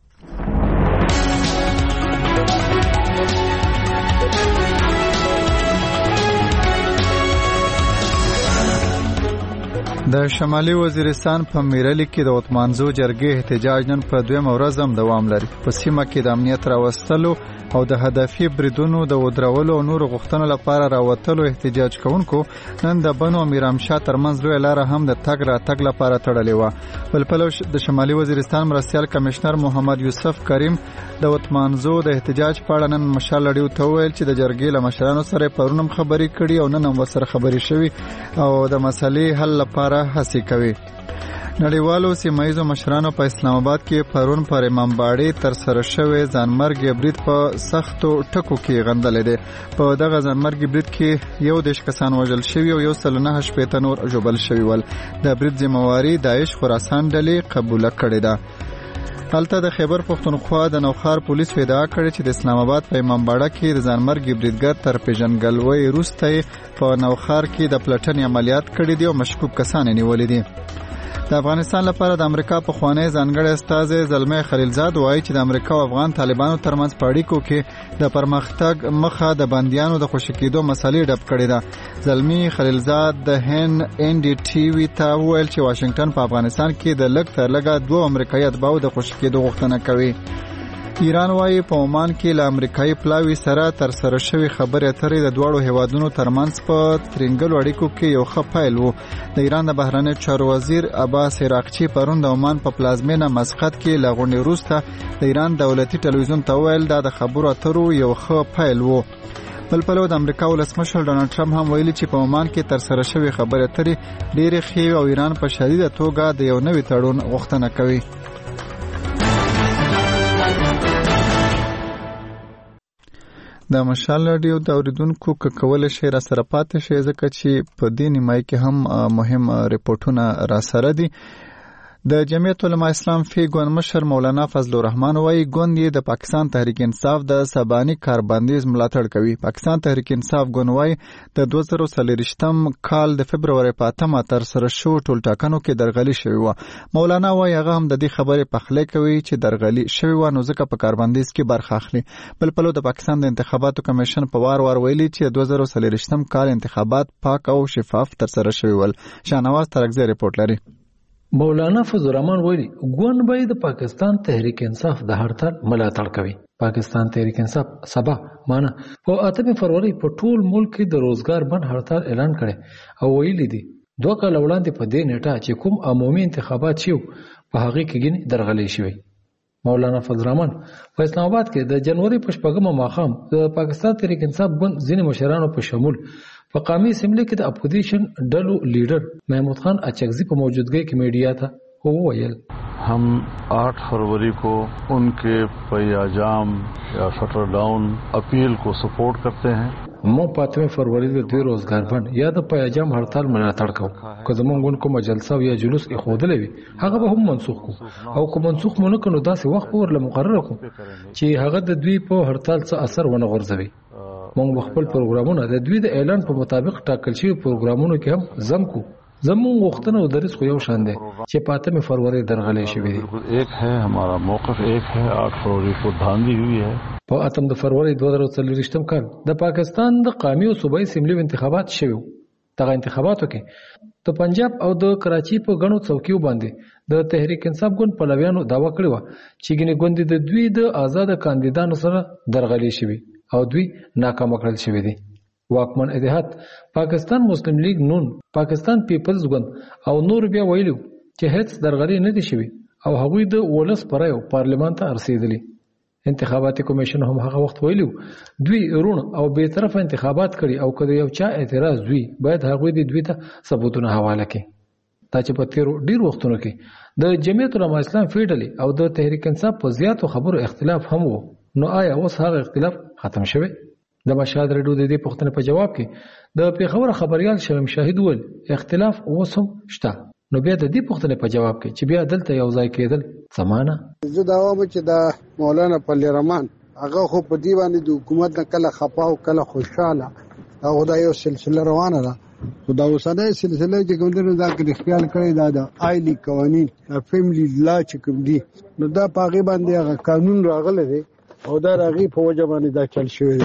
د شمالي وزیرستان په میرلی کې د وطمانزو جرګې احتجاج نن په دویم ورځ هم دوام لري. په سیمه کې د امنیت راوستلو او د هدفي بریدونو د ودرولو او نورو غوښتنو لپاره راوتلو احتجاج کوونکو نن د بنو میرامشاه ترمنځ لویه لاره هم د تګ راتګ لپاره تړلې وه. بل پلو د شمالي وزیرستان مرستیال کمشنر محمد یوسف کریم د وطمانزو د احتجاج په اړه نن مشال رادیو ته وویل چې د جرګې له مشرانو سره پرون هم خبرې کړي او نن هم ورسره خبرې شوي او د مسلې حل لپاره هڅې کوي. نړیوالو سیمایزو مشرانو په اسلام آباد کې پرون پر امام باړې تر سره شوی ځانمرګ برید په سختو ټکو کې غندلې ده. په دغه ځانمرګ برید کې 11 کسان وژل شوي او 109 شپېته نور ژوبل شوي ول. د برید ذمہواری داعش خراسان ډلې قبول کړې ده. هلته د خیبر پښتونخوا د نوخار پولیس ادعا کړې چې د اسلام آباد په امام باړه کې د ځانمرګ بریدګر تر پیژنګلوي وروسته په نوخار کې د پلټنې عملیات کړي دي او مشکوک کسان نیولې دي. د افغانستان لپاره د امریکا په خوانی ځانګړی استازی زلمی خلیلزاد وایي چې د امریکا او افغان طالبانو ترمنځ په اړیکو کې د پرمختګ مخه د بندیانو د خوشي کېدو مسلې ډب کړې ده. زلمی خلیلزاد د ان ډي ټي وي ته وویل چې واشنگټن په افغانستان کې د لږ تر لږه 2 امریکایي اتباعو د خوشي کېدو غوښتنه کوي. ایران وايي په عمان کې له امریکایي پلاوي سره تر سره شوی خبرې اترې د دوړو هیوادونو ترمنځ په ترنګلو اړیکو کې یو ښه پیل وو. د ایران د بهرنی چارو وزیر عباس عراقچي پرون د عمان په پلازمینه مسقط کې له غونډې وروسته د ایران دولتي ټلویزیون ته ویل دا د خبرو اترو یو ښه پیل وو. بل پلو د امریکا ولسمشر ډونالد ټرمپ هم ویلي چې په عمان کې تر سره شوی خبرې اترې ډېرې ښې او ایران په شدیده توګه د یو نوي تړون غوښتنه کوي. د مشال رادیو د اوریدونکو کولای شي را سره پاتې شي ځکه چې په دې نیمایي کې هم مهم ریپورتونه را سره دي. د جمعیت علماء اسلام فی ګوند مشر مولانا فضل الرحمن وايي ګوند د پاکستان تحریک انصاف د سباني کاربندیز ملاتړ کوي. پاکستان تحریک انصاف ګوند وايي د 2023م کال د فبرवरी په 8مه تر سره شو ټول ټاکنو کې درغلي شوی و. مولانا وايي هغه هم د دې خبرې پخلی کوي چې درغلي شوی و نو ځکه په کاربندیز کې برخه اخلي. بل پلو د پاکستان د انتخاباتو کمیشن په وار ویلي چې 2023م کال انتخابات پاک او شفاف تر سره شوی ول. شاهنواز ترکزی رپورټ لري. مولانا فضل الرحمن ویلي ګوند به د پاکستان تحریک انصاف د هړتال ملاتړ کوي. پاکستان تحریک انصاف سبا مانه په 8 فروری په ټول ملک کې د روزګار بند هړتال اعلان کړي او ویلي دي 2 کال وړاندې په دې نیټه چې کوم عمومي انتخابات شو په هغه کې ګنې درغلي شوی. مولانا فضل الرحمن په اسلام آباد کې د جنوري په 8مه ماښام د پاکستان تحریک انصاف ګوند ځینې مشرانو په شمول په قومي اسمبلی کې د اپوزیشن ډلو لیډر محمود خان اچکزی په موجودګۍ کې میډیا ته وویل हम 8 फरवरी को उनके पैजाम या शटर डाउन अपील को सपोर्ट करते हैं. مو 8 فروری د دوی روزګار بند یا د پیاجام هړتال ملاتړ کوو. که زمونږ کومه جلسه یا جلوس اخودلې وي هغه به هم منسوخ کو او که منسوخ مونږ کنو داسې وخت ورله مقرره کو چې هغه د دوی په هړتال څه اثر ونه غورځوي. مونږ خپل پروګرامونه د دوی د اعلان په مطابق ټاکل شوی پروګرامونو کې هم زم کو. زمون غوښتنه او درس خو یو شان دی چې 8 فروری درغلې شوې دي. एक है हमारा मौقف एक है 8 फरवरी को धांधली हुई है. په 8 فروری 2023م کال د پاکستان د قومي او صوبایي اسمبلی انتخابات شوه. دغه انتخاباتو کې د پنجاب او د کراچي په غنو څوکیو باندې د تحریک انصاف ګوند پلویانو داوا کړی و چې ګنې ګوند د دوی د آزاد کاندیدانو سره درغلي شوی او دوی ناکام کړل شوی دي. واکمن اتحاد پاکستان مسلم لیگ نون پاکستان پیپلز ګوند او نور بیا ویلو چې هیڅ درغلي نه دي شوی او هغوی د ولس پرایو پارلمان ته رسیدلی. انتخاباتي کمیشن هم هغه وخت ویلو دوی رون او به طرفه انتخابات کړي او کله یو چا اعتراض دوی باید هغوی د دوی ته ثبوتونه حواله کړي. دا چې په تیر ډیر وختونو کې د جمعیت علماء اسلام فیډلی او د تحریک انصاف په زیاتو خبرو اختلاف هم وو. نو آیا اوس هغه اختلاف ختم شوی؟ د مشهد رډو د دې پوښتنې په جواب کې د پیښور خبريال شمیم شاهد ول اختلاف اوس هم شته. نو بیا د دې پوښتنې په جواب کې چې بیا دلته یو ځای کېدل سمانه زه دا وایم چې د مولانا فضل الرحمن هغه خو په دی باندې د حکومت نه کله خپه او کله خوشاله او دا یو سلسله روانه ده. خو دا اوسنۍ سلسله چې کوم دی دا کې خیال کړی دا د آیلی قوانین د فیملی لا چې کوم دی نو دا په هغې باندې هغه قانون راغلی دی او دا د هغې په وجه باندې دا چل شوی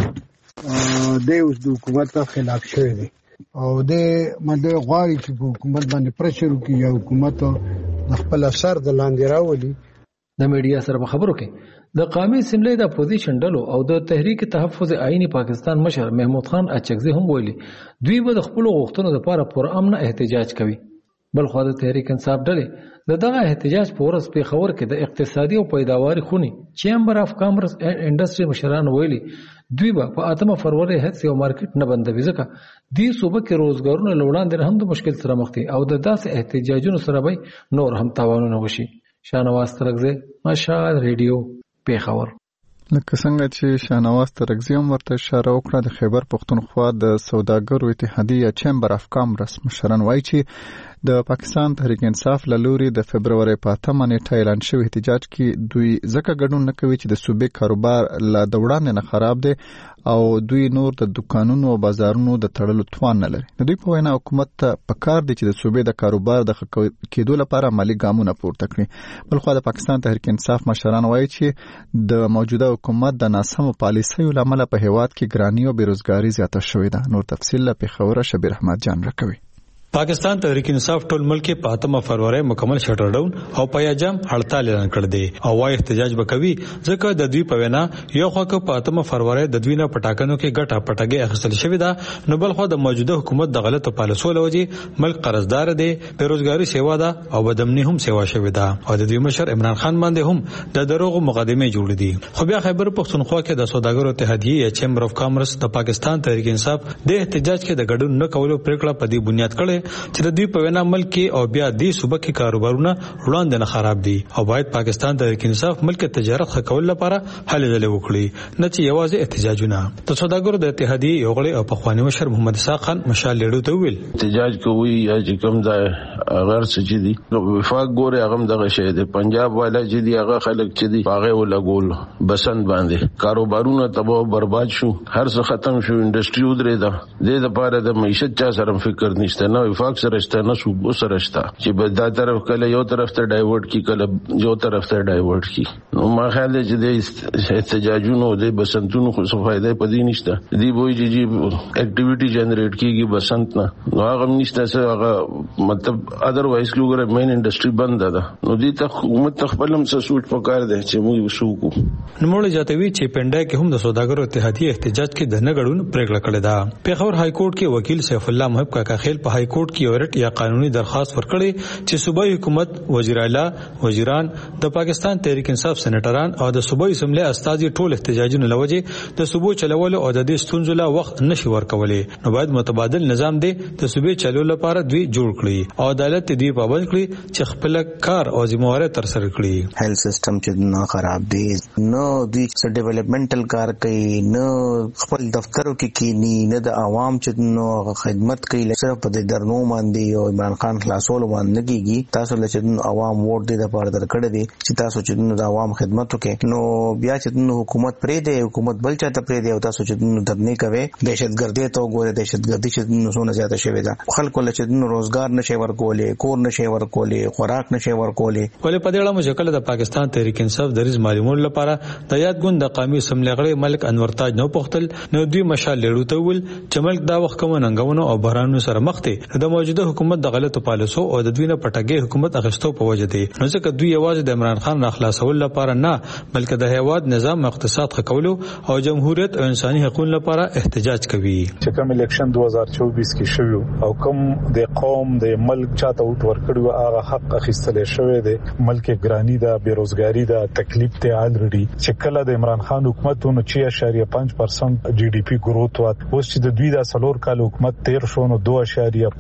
دی. دی اوس د حکومت ته خلاف شوی دی او دی غواړي چې په حکومت باندې پرشر وکړي یا حکومت د خپل اثر د لاندې راولي. د میډیا سره په خبرو کې د قومي اسمبلی د اپوزیشن ډلو او د تحریک تحفظ آئینی پاکستان مشر محمود خان اچکزي هم ویلي دوی به د خپل غوښتنو لپاره پر امن احتجاج کوي. بل خو د تحریک انصاف ډلې دغه احتجاج په ورځ پیښور کې د اقتصادي او پیداواري خوني چیمبر اف کامرس اینڈ انډستری مشران ویلي دوی به په 8 فروری هیڅ یو مارکیټ نه بندوي ځکه دې صوبه کې روزګارونه لوړاندې هم د مشکل سره مخ دي او د داسې احتجاجونو سره به نور هم تاوانونه وشي. شاهنواز ترکزی مشال ریډیو پیښور. لکه څنګه چې شاهنواز ترکزی هم ورته اشاره وکړه د خیبر پښتونخوا د سوداګرو اتحادیې یا چیمبر اف کامرس مشران وایي چې د پاکستان تحریک انصاف له لوري د فبروري په 8 نیټه اعلان شوی احتجاج کې دوی ځکه ګډون نه کوي چې د صوبې کاروبار له وړاندې نه خراب دی او دوی نور د دکانونو او بازارونو د تړلو توان نه لري. د دوی په وینا حکومت ته پکار دی چې د صوبې د کاروبار د کېدو لپاره مالي ګامونه پورته کړي. بلخو د پاکستان تحریک انصاف مشران وایي چې د موجوده حکومت د ناسمو پالیسیو له امله په هیواد کې ګراني او بیروزګاري زیاته شوې ده. نور تفصیل له پیښور شبیر احمد جان راکوي. پاکستان تحریک انصاف ټول ملک په 8 فروری مکمل شټر ډاون او پیاجام هړتال اعلان کړ دی او وايي احتجاج وکوي ځکه د دوی په وینا یو خو په 8 فروری د دوی نه پټاکنو کې ګټه پټګي اخیستل شوې ده نو بل خو د موجوده حکومت د غلطو پالیسو لوجې ملک قرضدار دی بیروزګاری سیوا ده او بدامني هم سیوا شوې ده او د دوی مشر عمران خان باندې هم د دروغ مقدمه جوړې دي. خو بیا خیبر پښتونخوا کې د سوداګرو اتحادیې یا چیمبر اف کامرس د پاکستان تحریک انصاف د احتجاج کې د ګډون نه کولو پریکړه په دې بنیاد کړي چې د دوی په وینا ملک او بیا د صوبه کې کاروبارونه وړاندې نه خراب دي او باید پاکستان تحریک انصاف ملک تجارت ښکول لپاره هلې ځلې وکړي نه چې یوازې احتجاجونه. د سوداګرو د اتحادیې یو غړي او پخوانی مشر محمد اسحاق خان مشال لیډو ته ویل احتجاج کوي یا چې کوم ځای غیر سچې دي نو وفاق ګوره هغه دغه شی دی پنجاب والا چې دی هغه خلک چې دی هغه ولګول بسند باندې کاروبارونه تباہ برباد شو هر څه ختم شو انډستری ودرېده د لپاره د معیشت چا سره فکر نشته نه وفاق سره نه صوبو سره شته چې به دا طرف کله یو طرف ته ډایورټ کی کله یو طرف ته ډایورټ کی نو ما خیال دی چې د احتجاجونو د بسنتونو خو څه فائدې پدې نشته دی وایي چې اکټیویټي جنریټ کیږي بسنت نه نو هغه نشته څه هغه مطلب ادروایز لوګره مین انډستری بند ده نو دې ته حکومت خپلم څه سوچ پکار دی چې موږ وشو کو نو موږ جاتوي چې پنده کې هم د سوداګرو اتحادیې احتجاج کې د نه غړون پریکړه کړې ده. پیښور های کورټ کې وکیل سیف الله محب کاکا خیل په های کورټ کې ورټ یا قانوني درخواست ورکړي چې صوبایي حکومت وزیر اعلی وزیران د پاکستان تحریک انصاف سېنیټران او د صوبایي اسمبلی استازي ټول احتجاجونه لوجه د صوبو چلولو او د دې ستونزو له وخت نشي ورکولې نو باید متبادل نظام دی د صوبې چلولو لپاره دوی جوړ کړي او عدالت دې پابند کړي چې خپل کار او ذمہواری تر سره کړي. هیلث سیستم چې نه خراب دی نو دوی څه ډیولپمنټل کار کوي نو خپل دفترو کې کینی نه د عوام چې نو خدمت کوي صرف په درنو باندې او عمران خان خلاصول باندې کیږي تاسو چې عوام ووټ دې د پاره درکړه دي چې تاسو چې د عوام خدمت وکړي نو بیا چې حکومت پرې دی حکومت بل چاته پرې دی او تاسو چې درنه کوي دهشتګردي ته وګوره دهشتګردي چې څونه زیاته شوی ده خلکو له چې روزګار نشي ورکولې کور نشي ورکولې خوراک نشي ورکولې ولې په دې اړه مشکل د پاکستان تحریک انصاف د ریز معلومات لپاره د یاد ګوند د قومي اسمبلی غړي ملک انور تاج نو پختل نو دوی مشال لیډو ته ول چې ملک دا وخت کوم ننګونو او بحرانونو سره مخ دي د موجوده حکومت د غلطو پالیسو او د دوی نه پټګي حکومت اغستو په وجه دي نو ځکه دوی یوازې د عمران خان خلاصول لپاره نه بلکې د هیواد نظام اقتصاد خکولو او جمهوریت او انساني حقوقو لپاره احتجاج کوي. چې کوم الیکشن 2024 کې شوی او کوم د قوم د ملک چاته وټ ورکړو هغه حق اخیستل شوی دی ملک ګرانی دا بیروزګاری دا تکلیف ته الریډي چې کله د عمران خان حکومتونو 6.5% جی ډی پی ګروث وات اوس چې د دوی د سلور کال حکومت 13 شو نو 2.5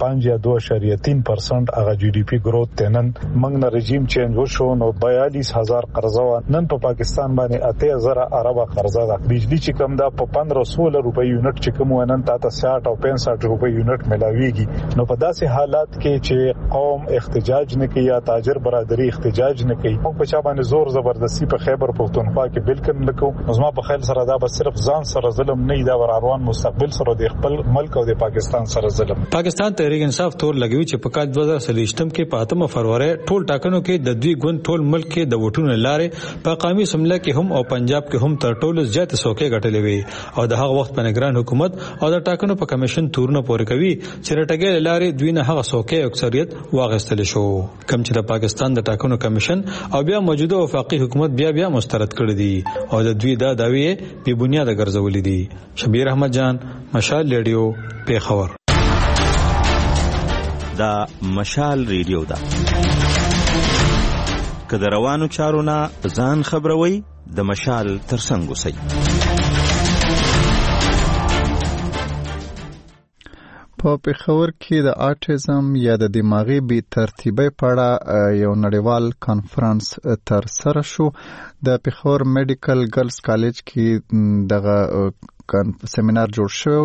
5 یا 2.3% هغه جی ډي پی گروث تنن موږ نه رژیم چینج وشو نو 42000 قرضه نن په پاکستان باندې 8000 اربه قرضه ده. بجلی چې کوم دا په 1516 روپۍ یونټ چې کوم ونن تا 60 او 65 روپۍ یونټ ملاويږي. نو په داسې حالات کې چې قوم احتجاج نه کوي یا تاجر برادری احتجاج نه کوي موږ په چا باندې زور زبردستی په خیبر پختونخوا کې بالکل نه کوو. زما په خیال سره دا به صرف ځان سره ظلم نه دا روان مستقبل سره د خپل ملک او د پاکستان سره ظلم. پاکستان تحریک انصاف تور لګوي چې په کال 2023 کې په 8 فروری ټول ټاکنو کې د دوی ګوند ټول ملک کې د ووټونو لارې په قومي سمله کې هم او پنجاب کې هم تر ټولو زیات څوکۍ ګټلې وي او د هغه وخت په نگران حکومت او د ټاکنو په کمیشن تورونه پورې کوي چې رټګې لارې دوی نه هغه څوکۍ اکثریت واغستل شو کوم چې د پاکستان د ټاکنو کمیشن او بیا موجوده وفاقي حکومت بیا مسترد کړی دي او د دوی دا داوی بې بنیاده ګرځولې دي. شبیر احمد جان، مشال ریډیو، پیښور. دا مشال ریډیو ده. که د روانو چارو نه ځان خبروي د مشال ترڅنګ اوسئ. په پیښور کې د آټیزم یا د دماغي بې ترتیبۍ په اړه یو نړیوال کانفرنس تر سره شو. د پیښور میډیکل ګرلز کالج کې دغه سیمینار جوړ شو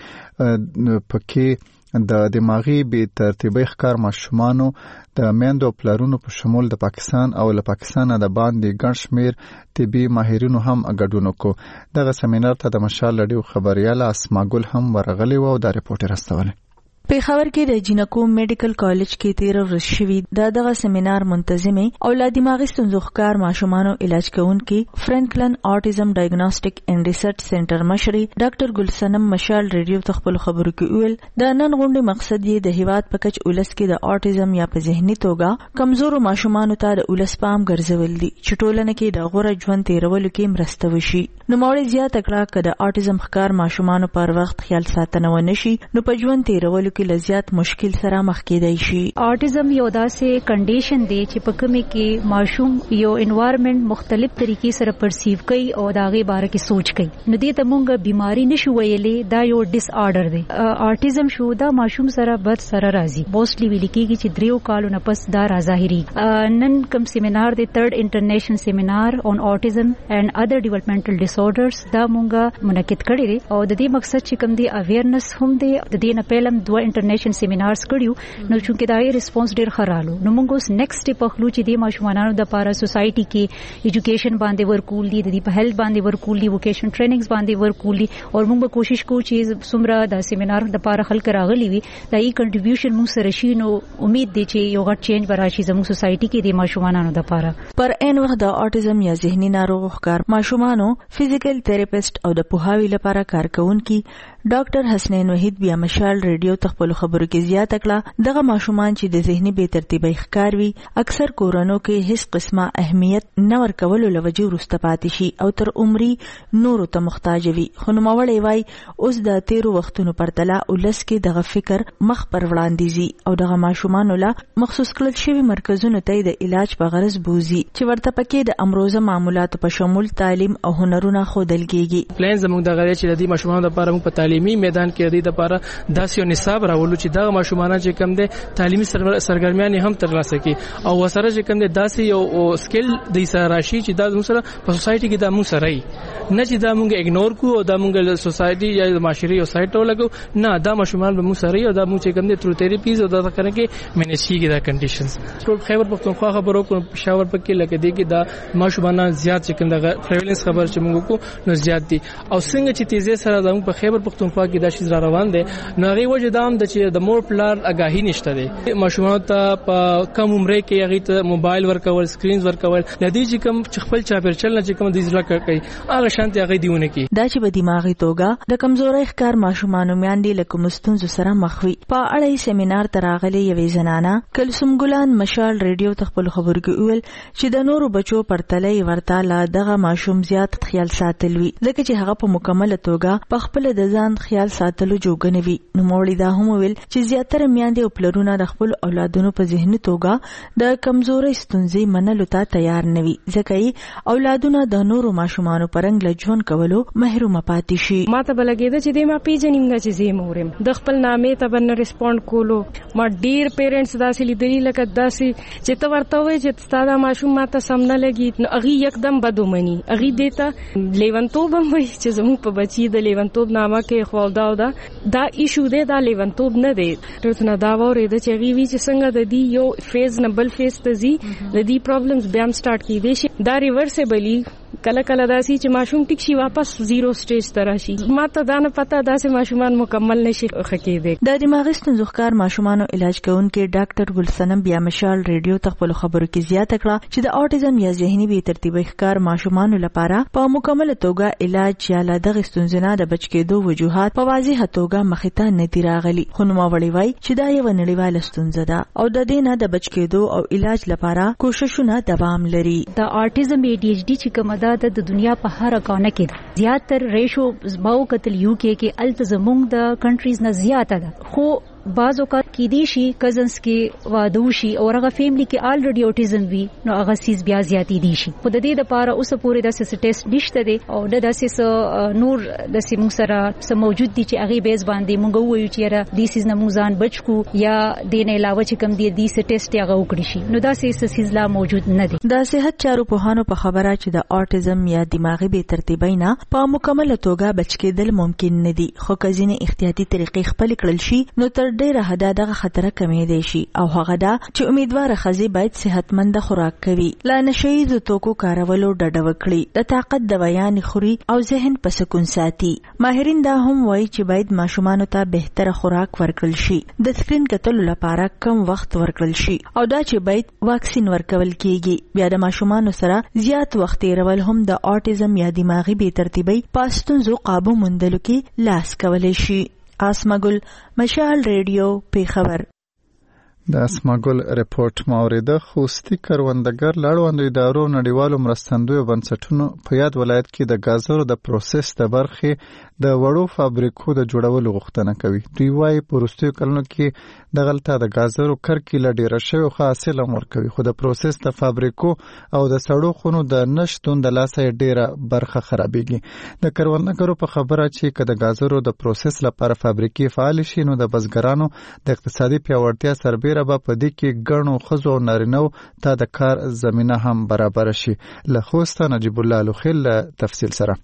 چې پکې د دماغي بې ترتیبۍ ښکار ماشومانو د میندو پلارونو په شمول د پاکستان او له پاکستان د باندې ګڼ شمېر طبي ماهرینو هم ګډون وکړ. دغه سیمینار ته د مشال ریډیو خبرياله اسما ګل هم ورغلی و او دا ریپورت راستولی. پیښور کې د جینکو میډیکل کالج کې 13 ورځ شوی دغه سیمینار منتظمه او لا دماغي ستونزو ښکار ماشومانو علاج کوونکي فرانکلن آټیزم ډایګنوستیک اینڈ ریسرچ سنټر مشري ډاکټر ګلسنم مشال ریډیو ته خپل خبرو کې ویل د نن غونډې مقصد یې د هیواد په کچ ولس کې د آټیزم یا په ذهني توګه کمزورو ماشومانو ته د ولس پام ګرځول دي چې ټولنه کې د غوړه ژوند تیرولو کې مرسته وشي. نو موري زیاته کړه چې د آټیزم ښکار ماشومانو پر وخت خیال ساتنه ونشي نو په ژوند تیرولو کې لزیات مشکل سره مخ کېدای شي. آټیزم یو داسې کنډیشن دی چې په کومه کې ماشوم یو انوایرنمنت مختلف طریقې سره پرسیو کوي او داغه باره کې سوچ کوي. نو دې ته مونږ بیماری نشو ویلې دا یو ډیس آرډر دی. آټیزم شو دا ماشوم سره بد سره راځي. موستلی ویل کېږي چې 3 کالو نه پس دا راظاهري. نن کوم سیمینار دی 3rd انټرنیشنل سیمینار اون آټیزم اینڈ ادر ډیولپمنټل ډیسورډرز دا مونږ منعقد کړی دی او د دې مقصد چې کوم دی اویرنس هم دی. د دې نه پهلم 2 انټرنیشنل سیمینارز کړیو نو چې دا یې ریسپانس ډیر خرالو نو موږ اوس نیکسټ سټیپ اخلو چې د ماشومانو د پاره سوسایټي کې ایجوکیشن باندې ورکول دي د په هیلث باندې ورکول دي ووکیشن ټریننګز باندې ورکول دي او موږ به کوشش کوو چې څومره د سیمینار د پاره خلک راغلي وي دا یې کنټریبیوشن موږ سره شي نو امید دي چې یو غټ چینج براشي زموږ سوسایټي کې د ماشومانو د پاره. پر ان وخت د آټیزم یا ذهني ناروغ ښکار ماشومانو فزیکل تھراپیسټ او د پوهاوی لپاره کارکونکي ډاکټر حسنین وحید بیا مشال ریډیو ته خپل خبرو کې زیاته کړه دغه ماشومان چې د ذهني بې ترتیبۍ ښکار وي اکثر کورونو کې هیڅ قسمه اهمیت نه ورکولو لوجه وروسته پاتې شي او تر عمري نورو ته محتاج وي. خو نوموړی وایي اوس د تیرو وختونو پرتله ولس کې دغه فکر مخ پر وړاندې ځي او دغه ماشومانو له مخصوص کړل شوي مرکزونو ته د علاج په غرض بوزي چې ورته پکې د امروزه معمولاتو په شمول تعلیم او هنرونه ښودل کېږي. پلان زموږ د غړي چې د دې ماشومانو لپاره موږ په تعلیمي میدان کې د دې لپاره داسې یو نصاب راولو چې دا ماشومان چې کم دي تعلیمي سرګرمیان هم ترلاسه کړي او وسره چې کم دي داسې یو سکل د سره راشي چې دا موږ سره په سوسایټي کې دا موږ سره نه چې دا موږ اګنور کو او دا موږ سوسایټي یا معاشري او سایټ ولګو نه دا ماشومان به موږ سره او دا موږ چې کم دي تر تھراپیز او دا کنه کې مینج کیږي دا کنډیشنز ټول خیبر پختونخوا خبرو کو پېښور پکې لکه دی کې دا ماشومان زیات چې کم دا پریویلنس خبر چې موږ کو نو زیات دي او څنګه چې تیزه سره زموږ په خیبر پختونخوا کې دا شی روان دي نو هغه وجه دا هم د چې د مور پلار آگاهی نشته دي ماشومان ته په کم عمر کې هغه ته موبایل ورکول سکرینز ورکول لدی چې کم خپل چاپیر چل نه چې کم د ځلا کوي هغه شانتي هغه دیونه کی دا چې په دماغي توګه د کمزوري ښکار ماشومان میاندې له کومستونزو سره مخ وي. په اړه سیمینار تراغلي یوې زنانه کلثوم ګلان مشال ریډیو ته خپل خبرو کې ویل چې د نورو بچو پرتلې ورته لا دغه ماشوم زیات خیال ساتل وي ځکه چې هغه په مکمل توګه په خپل د ځان ژوند خیال ساتلو جوګنوي. نو مولوي دا هم ویل چې زیاتره میندې او پلرونه د خپل اولادونو په ذهني توګه د کمزورۍ ستونزې منلو ته تیار نه وي، ځکه یې اولادونه د نورو ماشومانو پرنګ له ژوند کولو محروم پاتې شي. ما ته بلګېده چې د ما پیژنیم نه چې زه مورم د خپل نامې ته بن ریسپونډ کولو. ما ډیر پیرنټس داسې لیدلی لکه داسې چې ته ورته وایې چې ستا دا ماشوم ما ته سم نه لګي، نو هغې یکدم بد ومني. هغې دې ته لیونتوب هم وایي چې زموږ په بچي د لیونتوب نامه کې خو دا ایشو دی، دا لیونتوب نه دی. نه دا واورېده چې هغې وي چې څنګه د دې یو فیز نه بل فیز ته ځي، د دې پرابلمز بیا هم سټارټ کیدی شي. دا ریورسیبلی کله کله داسې چې ماشوم ټیک شي واپس زیرو سټیج ته راشي. ما ته دا نه پته داسې ماشومان مکمل نشي ښه کېدی. د دماغي ستونزو ښکار ماشومانو علاج کوونکي ډاکټر ګلصنم بیا مشال ریډیو ته خپلو خبرو کې زیاته کړه چې د اوټیزم یا ذهني بې ترتیبۍ ښکار ماشومانو لپاره په مکمله توګه علاج یا له دغې ستونزې نه د بچ کېدو وجوهات په واضحه توګه مخې ته نه دي راغلي. خو نوموړی وایي چې دا یوه نړیواله ستونزه ده او د دې نه د بچ کېدو او علاج لپاره کوششونه دوام لري. د اوټیزم ADHD چې کومه ده د دنیا په هر کونه کې زیاتر ریشو زماو کتل UK کې التزمون د کنټریز نه زیاته ده. خو بعض اوقات کې دي شي کزنس کې واده شي او هغه فیملی کې الریډي اوټیزم وي، نو هغه سیس بیا زیاتی دي شي. خو د دې لپاره اوس پورې د سیس ټیسټ نشته دي او د داسې نور د سیمو سره سم موجود دي چې هغه بیس باندې مونږ وایو چې را د سیس نه موزان بچو یا د نه علاوه چې کم دي د سیس ټیسټ هغه وکړي شي. نو دا سیس لا موجود نه دي. د صحت چارو پوهانو په خبره چې د اوټیزم یا دماغي بې ترتیبۍ نه په مکمله توګه بچ کېدل ممکن نه دي، خو که ځینې احتیاطي طریقې خپل کړل شي نو تر ډیره حده دغه خطر کمیدای شي. او هغه دا چې امیدواره ښځې باید صحتمند خوراک کوي، له نشهییزو توکو کارولو ډډه وکړي، د طاقت دوايانې خوري او ذهن په سکون ساتي. ماهرین دا هم وایي چې باید ماشومانو ته بهتره خوراک ورکړل شي، د سکرین کتلو لپاره کم وخت ورکړل شي او دا چې باید واکسین ورکول کیږي. بیا د ماشومانو سره زیات وخت تیرول هم د اوټیزم یا دماغي بې ترتیبۍ په ستونزو قابو موندلو کې لاس کولی شي. اسماګل مشال ریډیو پیښور. د اسماګل رپورټ ماوریده خوستي کروندګر لاړوندو ادارو نړیوالو مرستندویو بنسټونو په یاد ولایت کې د ګازرو د پروسس د برخې د وړو فابریکو د جوړولو غوښتنه کوي. دوی وايي په وروستیو کلونو کې دغلته د ګازرو کرکیله ډیره شوې خو حاصل هم ورکوي، خو د پروسس د فابریکو او د سړو خونو د نشتون د لاسه ډیره برخه خرابېږي. د کروندګرو په خبره چې که د ګازرو د پروسس لپاره فابریکې فعال شي نو د بزګرانو د اقتصادي پیاوړتیا سربیره به په دې کې ګڼو ښځو او نارینهو ته د کار زمینه هم برابره شي. له خوسته نجیب الله لوخیل تفصیل سره.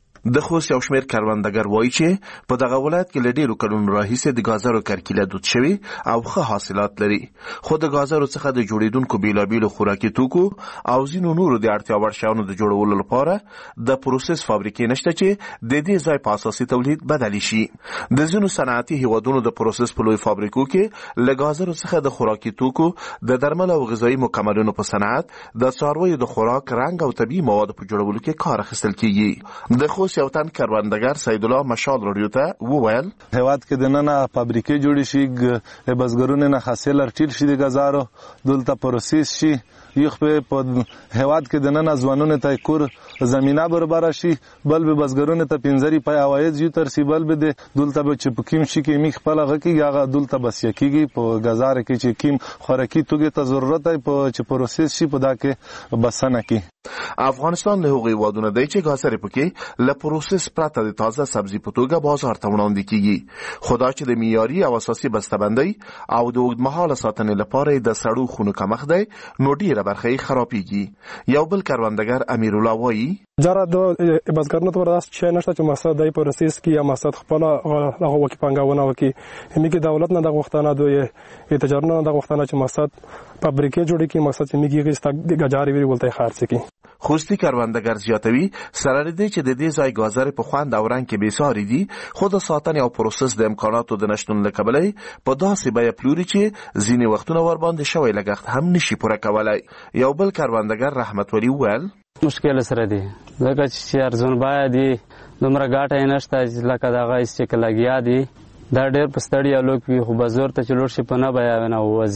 د خوست یو شمېر کروندګر وایي چې په دغه ولایت کې له ډېرو کلونو راهیسې د ګازرو کرکیله دود شوي او ښه حاصلات لري، خو د ګازرو څخه د جوړېدونکو بېلابېلو خوراکي توکو او ځینو نورو د اړتیا وړ شیانو د جوړولو لپاره د پروسس فابریکې نشته چې د دې ځای په اساسي تولید بدلی شي. د ځینو صنعتي هیوادونو د پروسس په لوی فابریکو کې له ګازرو څخه د خوراکي توکو، د درمل او غذایي مکملونو په صنعت، د څارویو د خوراک، رنګ او طبیعي موادو په جوړولو کې کار اخیستل کېږي. د خوست یو تن کروندګر سید الله مشال رادیو ته وویل هیواد کې د نن فابریکې جوړې شي، بزګرونو نه حاصل ارټیل شي، د ګازارو دلته پروسس شي، یو په هیواد کې د نن ځوانونو ته کور زمينه برابر شي، بل به بزګرونو ته پنځري پای عواید یو تر سی بل به د دلته به چې پکیم شي کې می خپل غ کې هغه دلته بس یکیږي په ګازار کې چې کیم خوراکي توګه ته ضرورت دی په چې پروسس شي په دا کې بسنه کې. افغانستان له هغوی وادونه دی چې ګازر پکې له پروسس پرته د تازه سبزي په توګه بازار ته وړاندې کیږي، خدا چې د معیاري او اساسي بسته‌بندۍ او د اوږدمهاله ساتنې لپاره د سړو خونو کمښت دی نو ډیره برخه خرابېږي. یو بل کروندګر امیر الله وایي جره د بزګرانو ته ورس چې نشته چې مقصد دی پروسس کې یا مقصد خپل هغه وکی پنګاونه وکی همګي دولت نه د غوښتنه دوی تجارت نه د غوښتنه چې مقصد فابریکې جوړې کې مقصد چې میږي چې د ګجاري وی ولته خرڅ کی. خوستی کروندګر زیاتوي سره دې چې د دې ځای ګازر په خوند او رنګ کې بیساري دي، خو د ساتنې او پروسس د امکاناتو د نشټون له کبله په داسې بیه پلوري چې ځینې وختونه ور باندې شوی لګښت هم نشي پوره کولای. یو بل کروندګر رحمت ولی وویل مشکل سره دی ځکه چې ارزون باید دومره ګاټه نشته لکه دغه چې لګیا دي دا ډېر په ستړیا لوک وي، خو بازار ته چې لوړ شي په نه بیه نه وځي.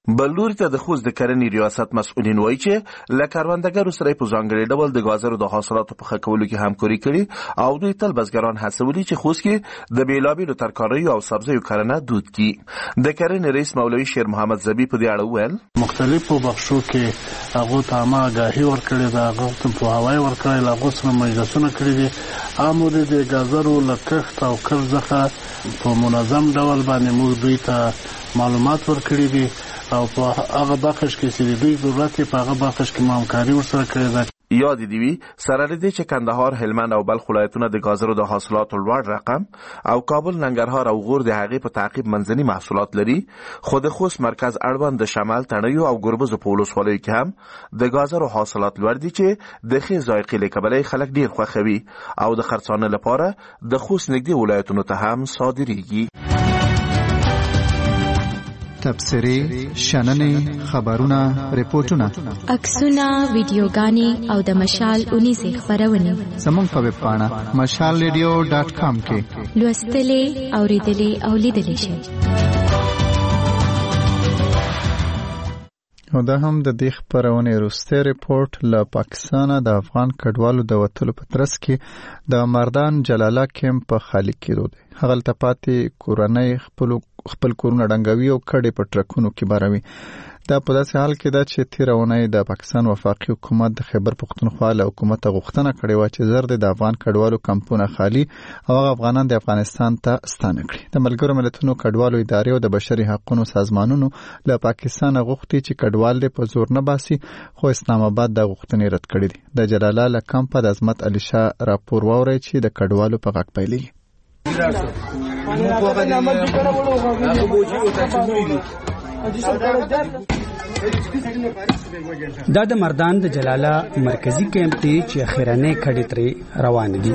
بلوري ته د خوست د کرنې ریاست مسؤلین وایي چې له کروندګرو سره په ځانګړي ډول د ګازرو د حاصلاتو په ښه کولو کې همکاري کړي او دوی تل بزګران هڅولي چې خوست کې د بیلابیلو ترکاریو او سبزیو کرنه دود کړي. د کرنې رئیس مولوي شیر محمد زبی په دې اړه وویل مختلفو بخشو کې هغه ته عامه آګاهي ورکړې ده، هغه ته پوهاوی ورکړی، له هغو سره مجلسونه کړي دي. عامو د ګازرو له کښت او کښت څخه په منظم ډول باندې موږ دوی ته معلومات ورکړي دي او په هغه بخش کې چې دوی ضرورت په هغه بخش کې همکاري ورسره کړې ده. یاد دی وی سره لري چې کندهار، هلمند او بلخ ولایتونه د ګازرو د حاصلاتو لوړ رقم او کابل، ننګرهار او غور د هغې په تعقیب منځني محصولات لري. خو د خوست مرکز اړوند د شمال، تڼیو او ګربزو په ولسوالیو کې هم د ګازرو حاصلات لوړ دي چې د ښې ذایقې له کبله خلک ډیر خوښوي او د خرڅانه لپاره د خوست نږدې ولایتونو ته هم صادریږي. تبصرې، شننې، خبرونه، ریپورتونه، عکسونه، ویډیوګانې او د مشال 19 خبرونه زموږ په ویب پاڼه mashalradio.com کې لوستلې، اوریدلې او لیدلې شئ. او دا هم د دې خبرونې وروستی ریپورت له پاکستانه د افغان کډوالو د وتلو په ترڅ کې د مردان جلاله کیمپ په خالي کېدو دی. هغلته پاتې کورنۍ خپل کورونه ډنګوي او کډې په ټرکونو کې باروي. دا په داسې حال کې ده چې تېره اونۍ د پاکستان وفاقي حکومت د خیبر پښتونخوا له حکومت غوښتنه کړې وه چې زر د افغان کډوالو کمپونه خالي او هغه افغانان د افغانستان ته ستانه کړي. د ملګرو ملتونو کډوالو ادارې او د بشري حقوقو سازمانونو له پاکستان غوښتي چې کډوال دې په زور نه باسي، خو اسلام آباد د غوښتنې رد کړې دي. د جلاله له کمپه د عظمت علي شاه راپور واورئ چې د کډوالو په غږ پیلېږي. دا د مردان د جلاله مرکزی کیمپ دی چې اخیرانه کډې ترې روان دي.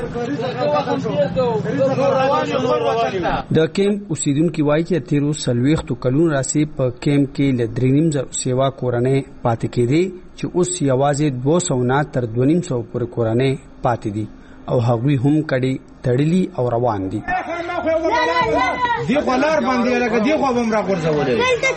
د کیمپ اوسیدونکو وایي چې تیرو 40 کلونو راسي په کیمپ کې ل 3.5 سیوا کورنۍ پاتې کېدي چې اوس یوازې 200 تر 250 پورې کورنۍ پاتې دي او هغوی هم کډې تړلي او روان دي. دی خلار باندې لکه دی خو بم را ورځولې.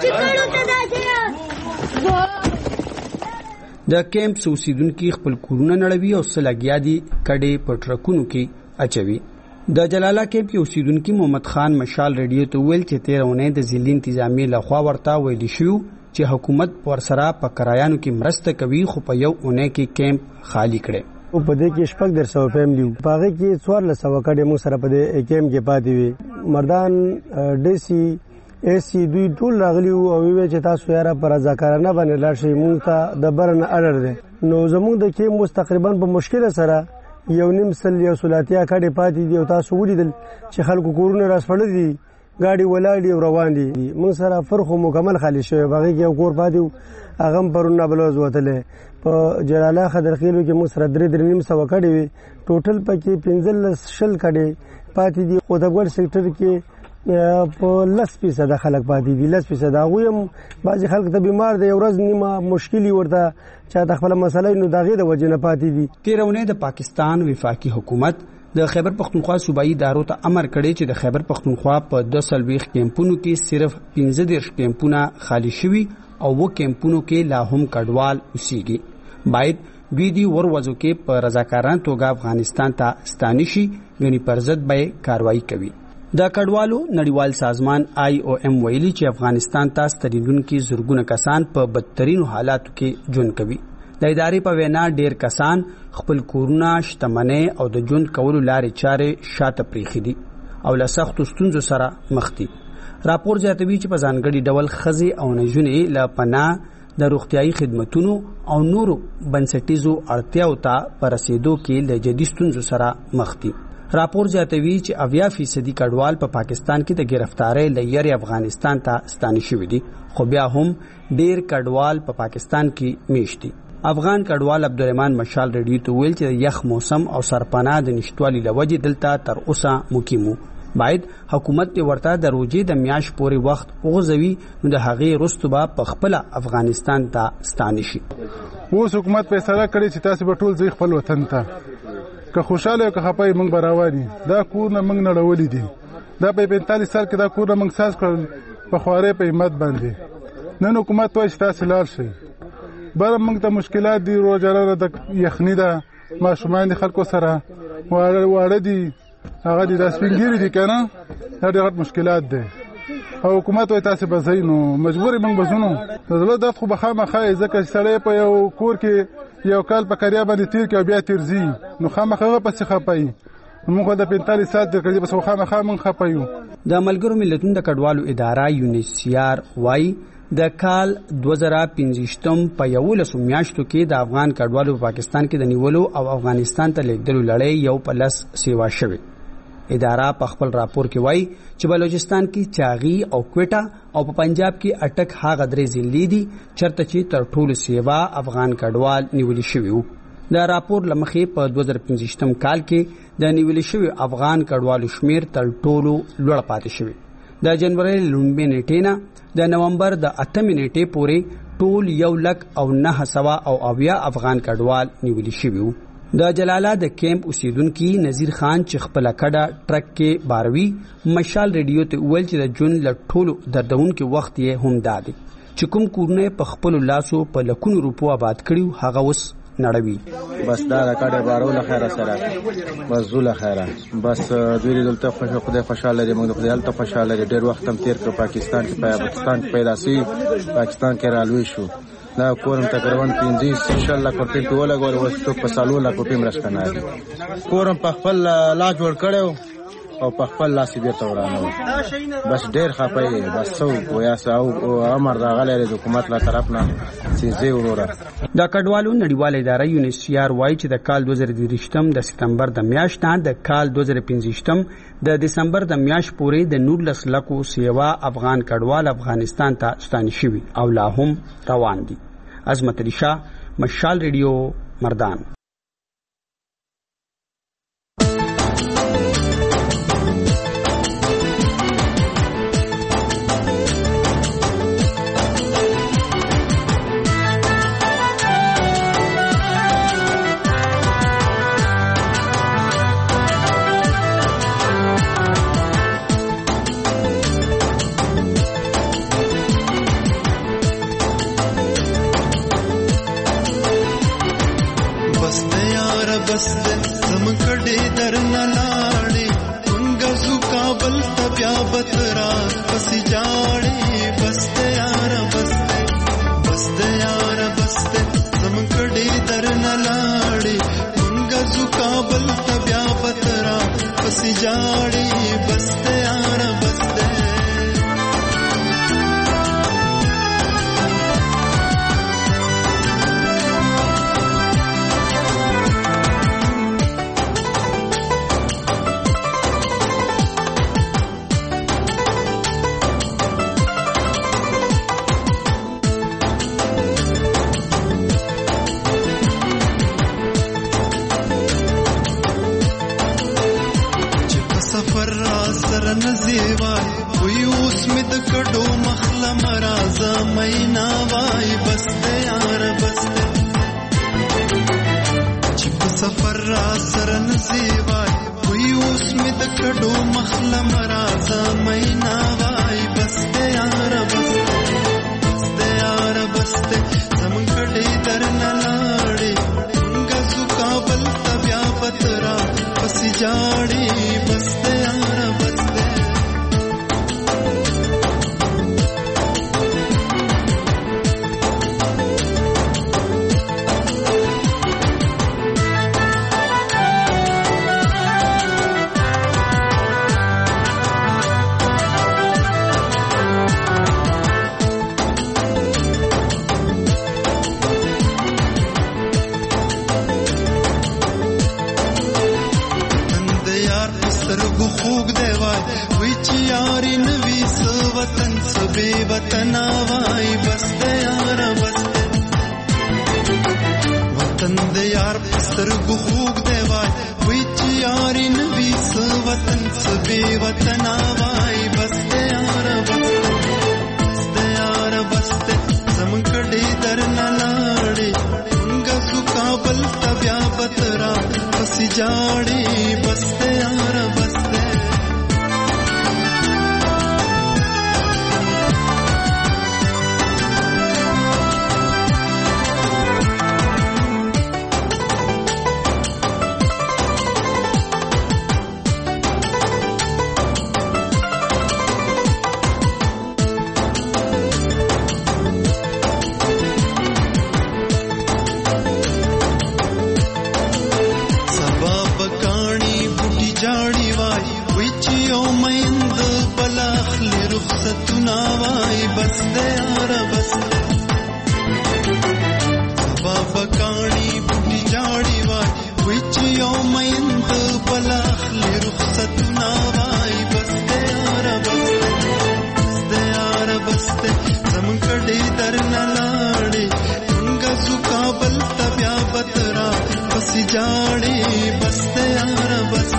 د کیمپ اوسیدونکو خپل کورونه نړوي او سلګیا دي کډې په ټرکونو کې اچوي. د جلاله کیمپ اوسیدونکو محمد خان مشال ریډیو ته ویل چې 13 د ځلې انتظامی لخوا ورته ویل شو چې حکومت ورسره په کرایانو کې مرسته کوي، خو په یو اونۍ کې کیمپ خالی کړي. په دې کې شپږ درسو فیملی په هغه کې 1400 کډې مو سره په دې کیمپ کې پاتې وي. مردان ډي سي ایسی دوی ټول راغلی او وی چې تاسو یاره پر ځکارانه باندې لاړ شئ، مونږ ته د برن اډر دی. نو زموږ د کې مستقریبا په مشکل سره 1.5 سلاتیا کډې پاتې دي او تاسو ولیدل چې خلکو کورونه راسپړل دي، ګاډي ولاړ او روان دي. مونږ سره فرخ مکمل خالی شوی، باغې کې کور پاتې هغه پرونه بلوز وتلې. په جلاله خضرخیلو کې مو سره 3.5 کډې وي، ټوټل پکې 15 کډې پاتې دي. خو د ګور سېکټر کې په 10% خلک پاتې دي. 10% هغه هم بعضي خلک ته بیمار دي، ورځ نیمه مشکلی ورته چې د خپل مسلې نو دغه د وجه نه پاتې دي. تیرونه د پاکستان وفاقي حکومت د خیبر پښتونخوا صوبایي ادارو ته امر کړی چې د خیبر پښتونخوا په 220 کیمپونو کې صرف 15 کیمپونه خالی شوي او و کیمپونو کې لا هم کډوال اوسېږي. باید دوی دی وروځو کې په رضاکارانه توګه افغانستان ته ستانه شي، یعنی پر ضد به کاروایی کوي. د کډوالو نړیوال سازمان IOM ویلي چې افغانستان ته ستنېدونکي زرګونه کسان په بدترینو حالاتو کې ژوند کوي. د ادارې په وینا ډېر کسان خپل کورونه، شتمنۍ او د ژوند کولو لارې چارې شاته پریښي دي او له سختو ستونزو سره مخ دي. راپور زیاتوي چې په ځانګړي ډول ښځې او نجونې له پناه د روغتیايي خدماتونو او نورو بنسټیزو اړتیاو ته په رسیدو کې له جدي ستونزو سره مخ دي. راپور زیاتوي چې 80% کډوال په پاکستان کې د گرفتارۍ لړۍ افغانستان ته ستانه شوي دي، خو بیا هم ډیر کډوال په پاکستان کې میشت دي. افغان کډوال عبدالرحمن مشال ریډیو ته ویل چې یخ موسم او سرپناه د نشټوالي لوجې دلته تر اوسه مقیمو. باید حکومت ورته د روزي د میاش پورې وخت وغځوي، نو د هغې وروسته به په خپل افغانستان ته ستانه شي. اوس حکومت فیصله کړې چې تاسو به ټول ځي خپل وطن ته، که خوشاله او که خپای موږ براوانی. دا کورونه موږ نړولې دي، دا په 45 سال کې دا کورونه موږ ساز کړل په خوارې په همت باندې. نن حکومت وایي چې تاسې لاړ شئ. بله موږ ته مشکلات دي، روزانه د یخني ده، ماشومان دي خلکو سره واړه دي، هغه دي دا سپین ږیري دي که نه، دا ډېر غټ مشکلات دی. او حکومت وایي تاسې به ځئ، نو مجبور موږ به ځو. نو د زړه درد خو به خامخا یې، ځکه چې سړی په یو کور کې یو کال په کریا باندې تیر کړي او بیا تیر ځي، نو خامخا هغه پسې خفه یي. موږ د 45 ساعت تیر کړي، بس خامخا موږ خفه یو. د ملګرو ملتونو د کډوالو اداره UNHCR وایي د کال 2025 په 11 میاشتو کې د افغان کډوالو په پاکستان کې د نیولو او افغانستان ته لیږدلو لړۍ یو په لس سیوا شوې. اداره په خپل راپور کې وایي چې بلوچستان کې چاغي او کوټا او په پنجاب کې اټک هغه درې ضلعې دي چرته چې تر ټولو سیوا افغان کډوال نیول شوي وو. د راپور لمخې په 2025 کال کې د نیول شوي افغان کډوالو شمیر تر ټولو لوړ پاتې شوی. د جنوري لومبي نیټې نه د نومبر د 8 نیټې پورې ټول 1,990 افغان کډوال نیول شوي وو. د جلاله د کیمپ اوسیدونکو نذیر خان چې خپل کډه ټرک کې باروي مشال ریډیو ته ویل چې د جون لټولو دردونکو وخت یې هم دادي چې کوم کورونه په خپل لاسو په لکونو روپو آباد کړیو هغه اوس نړوي. بس دا کډه بارو له خیره سره بس زول خیره بس دوی دلته خدای خوشاله لري، موږ خدای هلته خوشاله لري. ډېر وخت هم تیر کړ پاکستان کې پیدا سي، پاکستان کې رالوي شو. دا کورم تقریبا 15 لک روپۍ په ولګول، اوس څوک په 100 لک روپۍ مرسته کورم په خپل لا جوړ کړو او په خپل لاس یې ته ورانه. بس ډېر خپای بس سو ویا ساو امر راغلی د حکومت له طرف نه چې زه وروره. د کډوالو نړیواله اداره UNHCR وایي چې د کال 2023 د سپتمبر د میاشت نه د کال 2025 د دسمبر د میاشت پورې د 19 لکو سیوا افغان کډوال افغانستان ته ستانه شوي او لا هم روان دي. عظمت علي شاه، مشال ریډیو، مردان. رخصتونه وای بس د یار بس بابا کانی بوټي جاړي وای وچ یو مین ته بلاخلی رخصتونه وای بس د یار بس د یار بس زمون کډي درنه لاړې څنګه سو کابل تبیا بترا بس جاړي بس د یار بس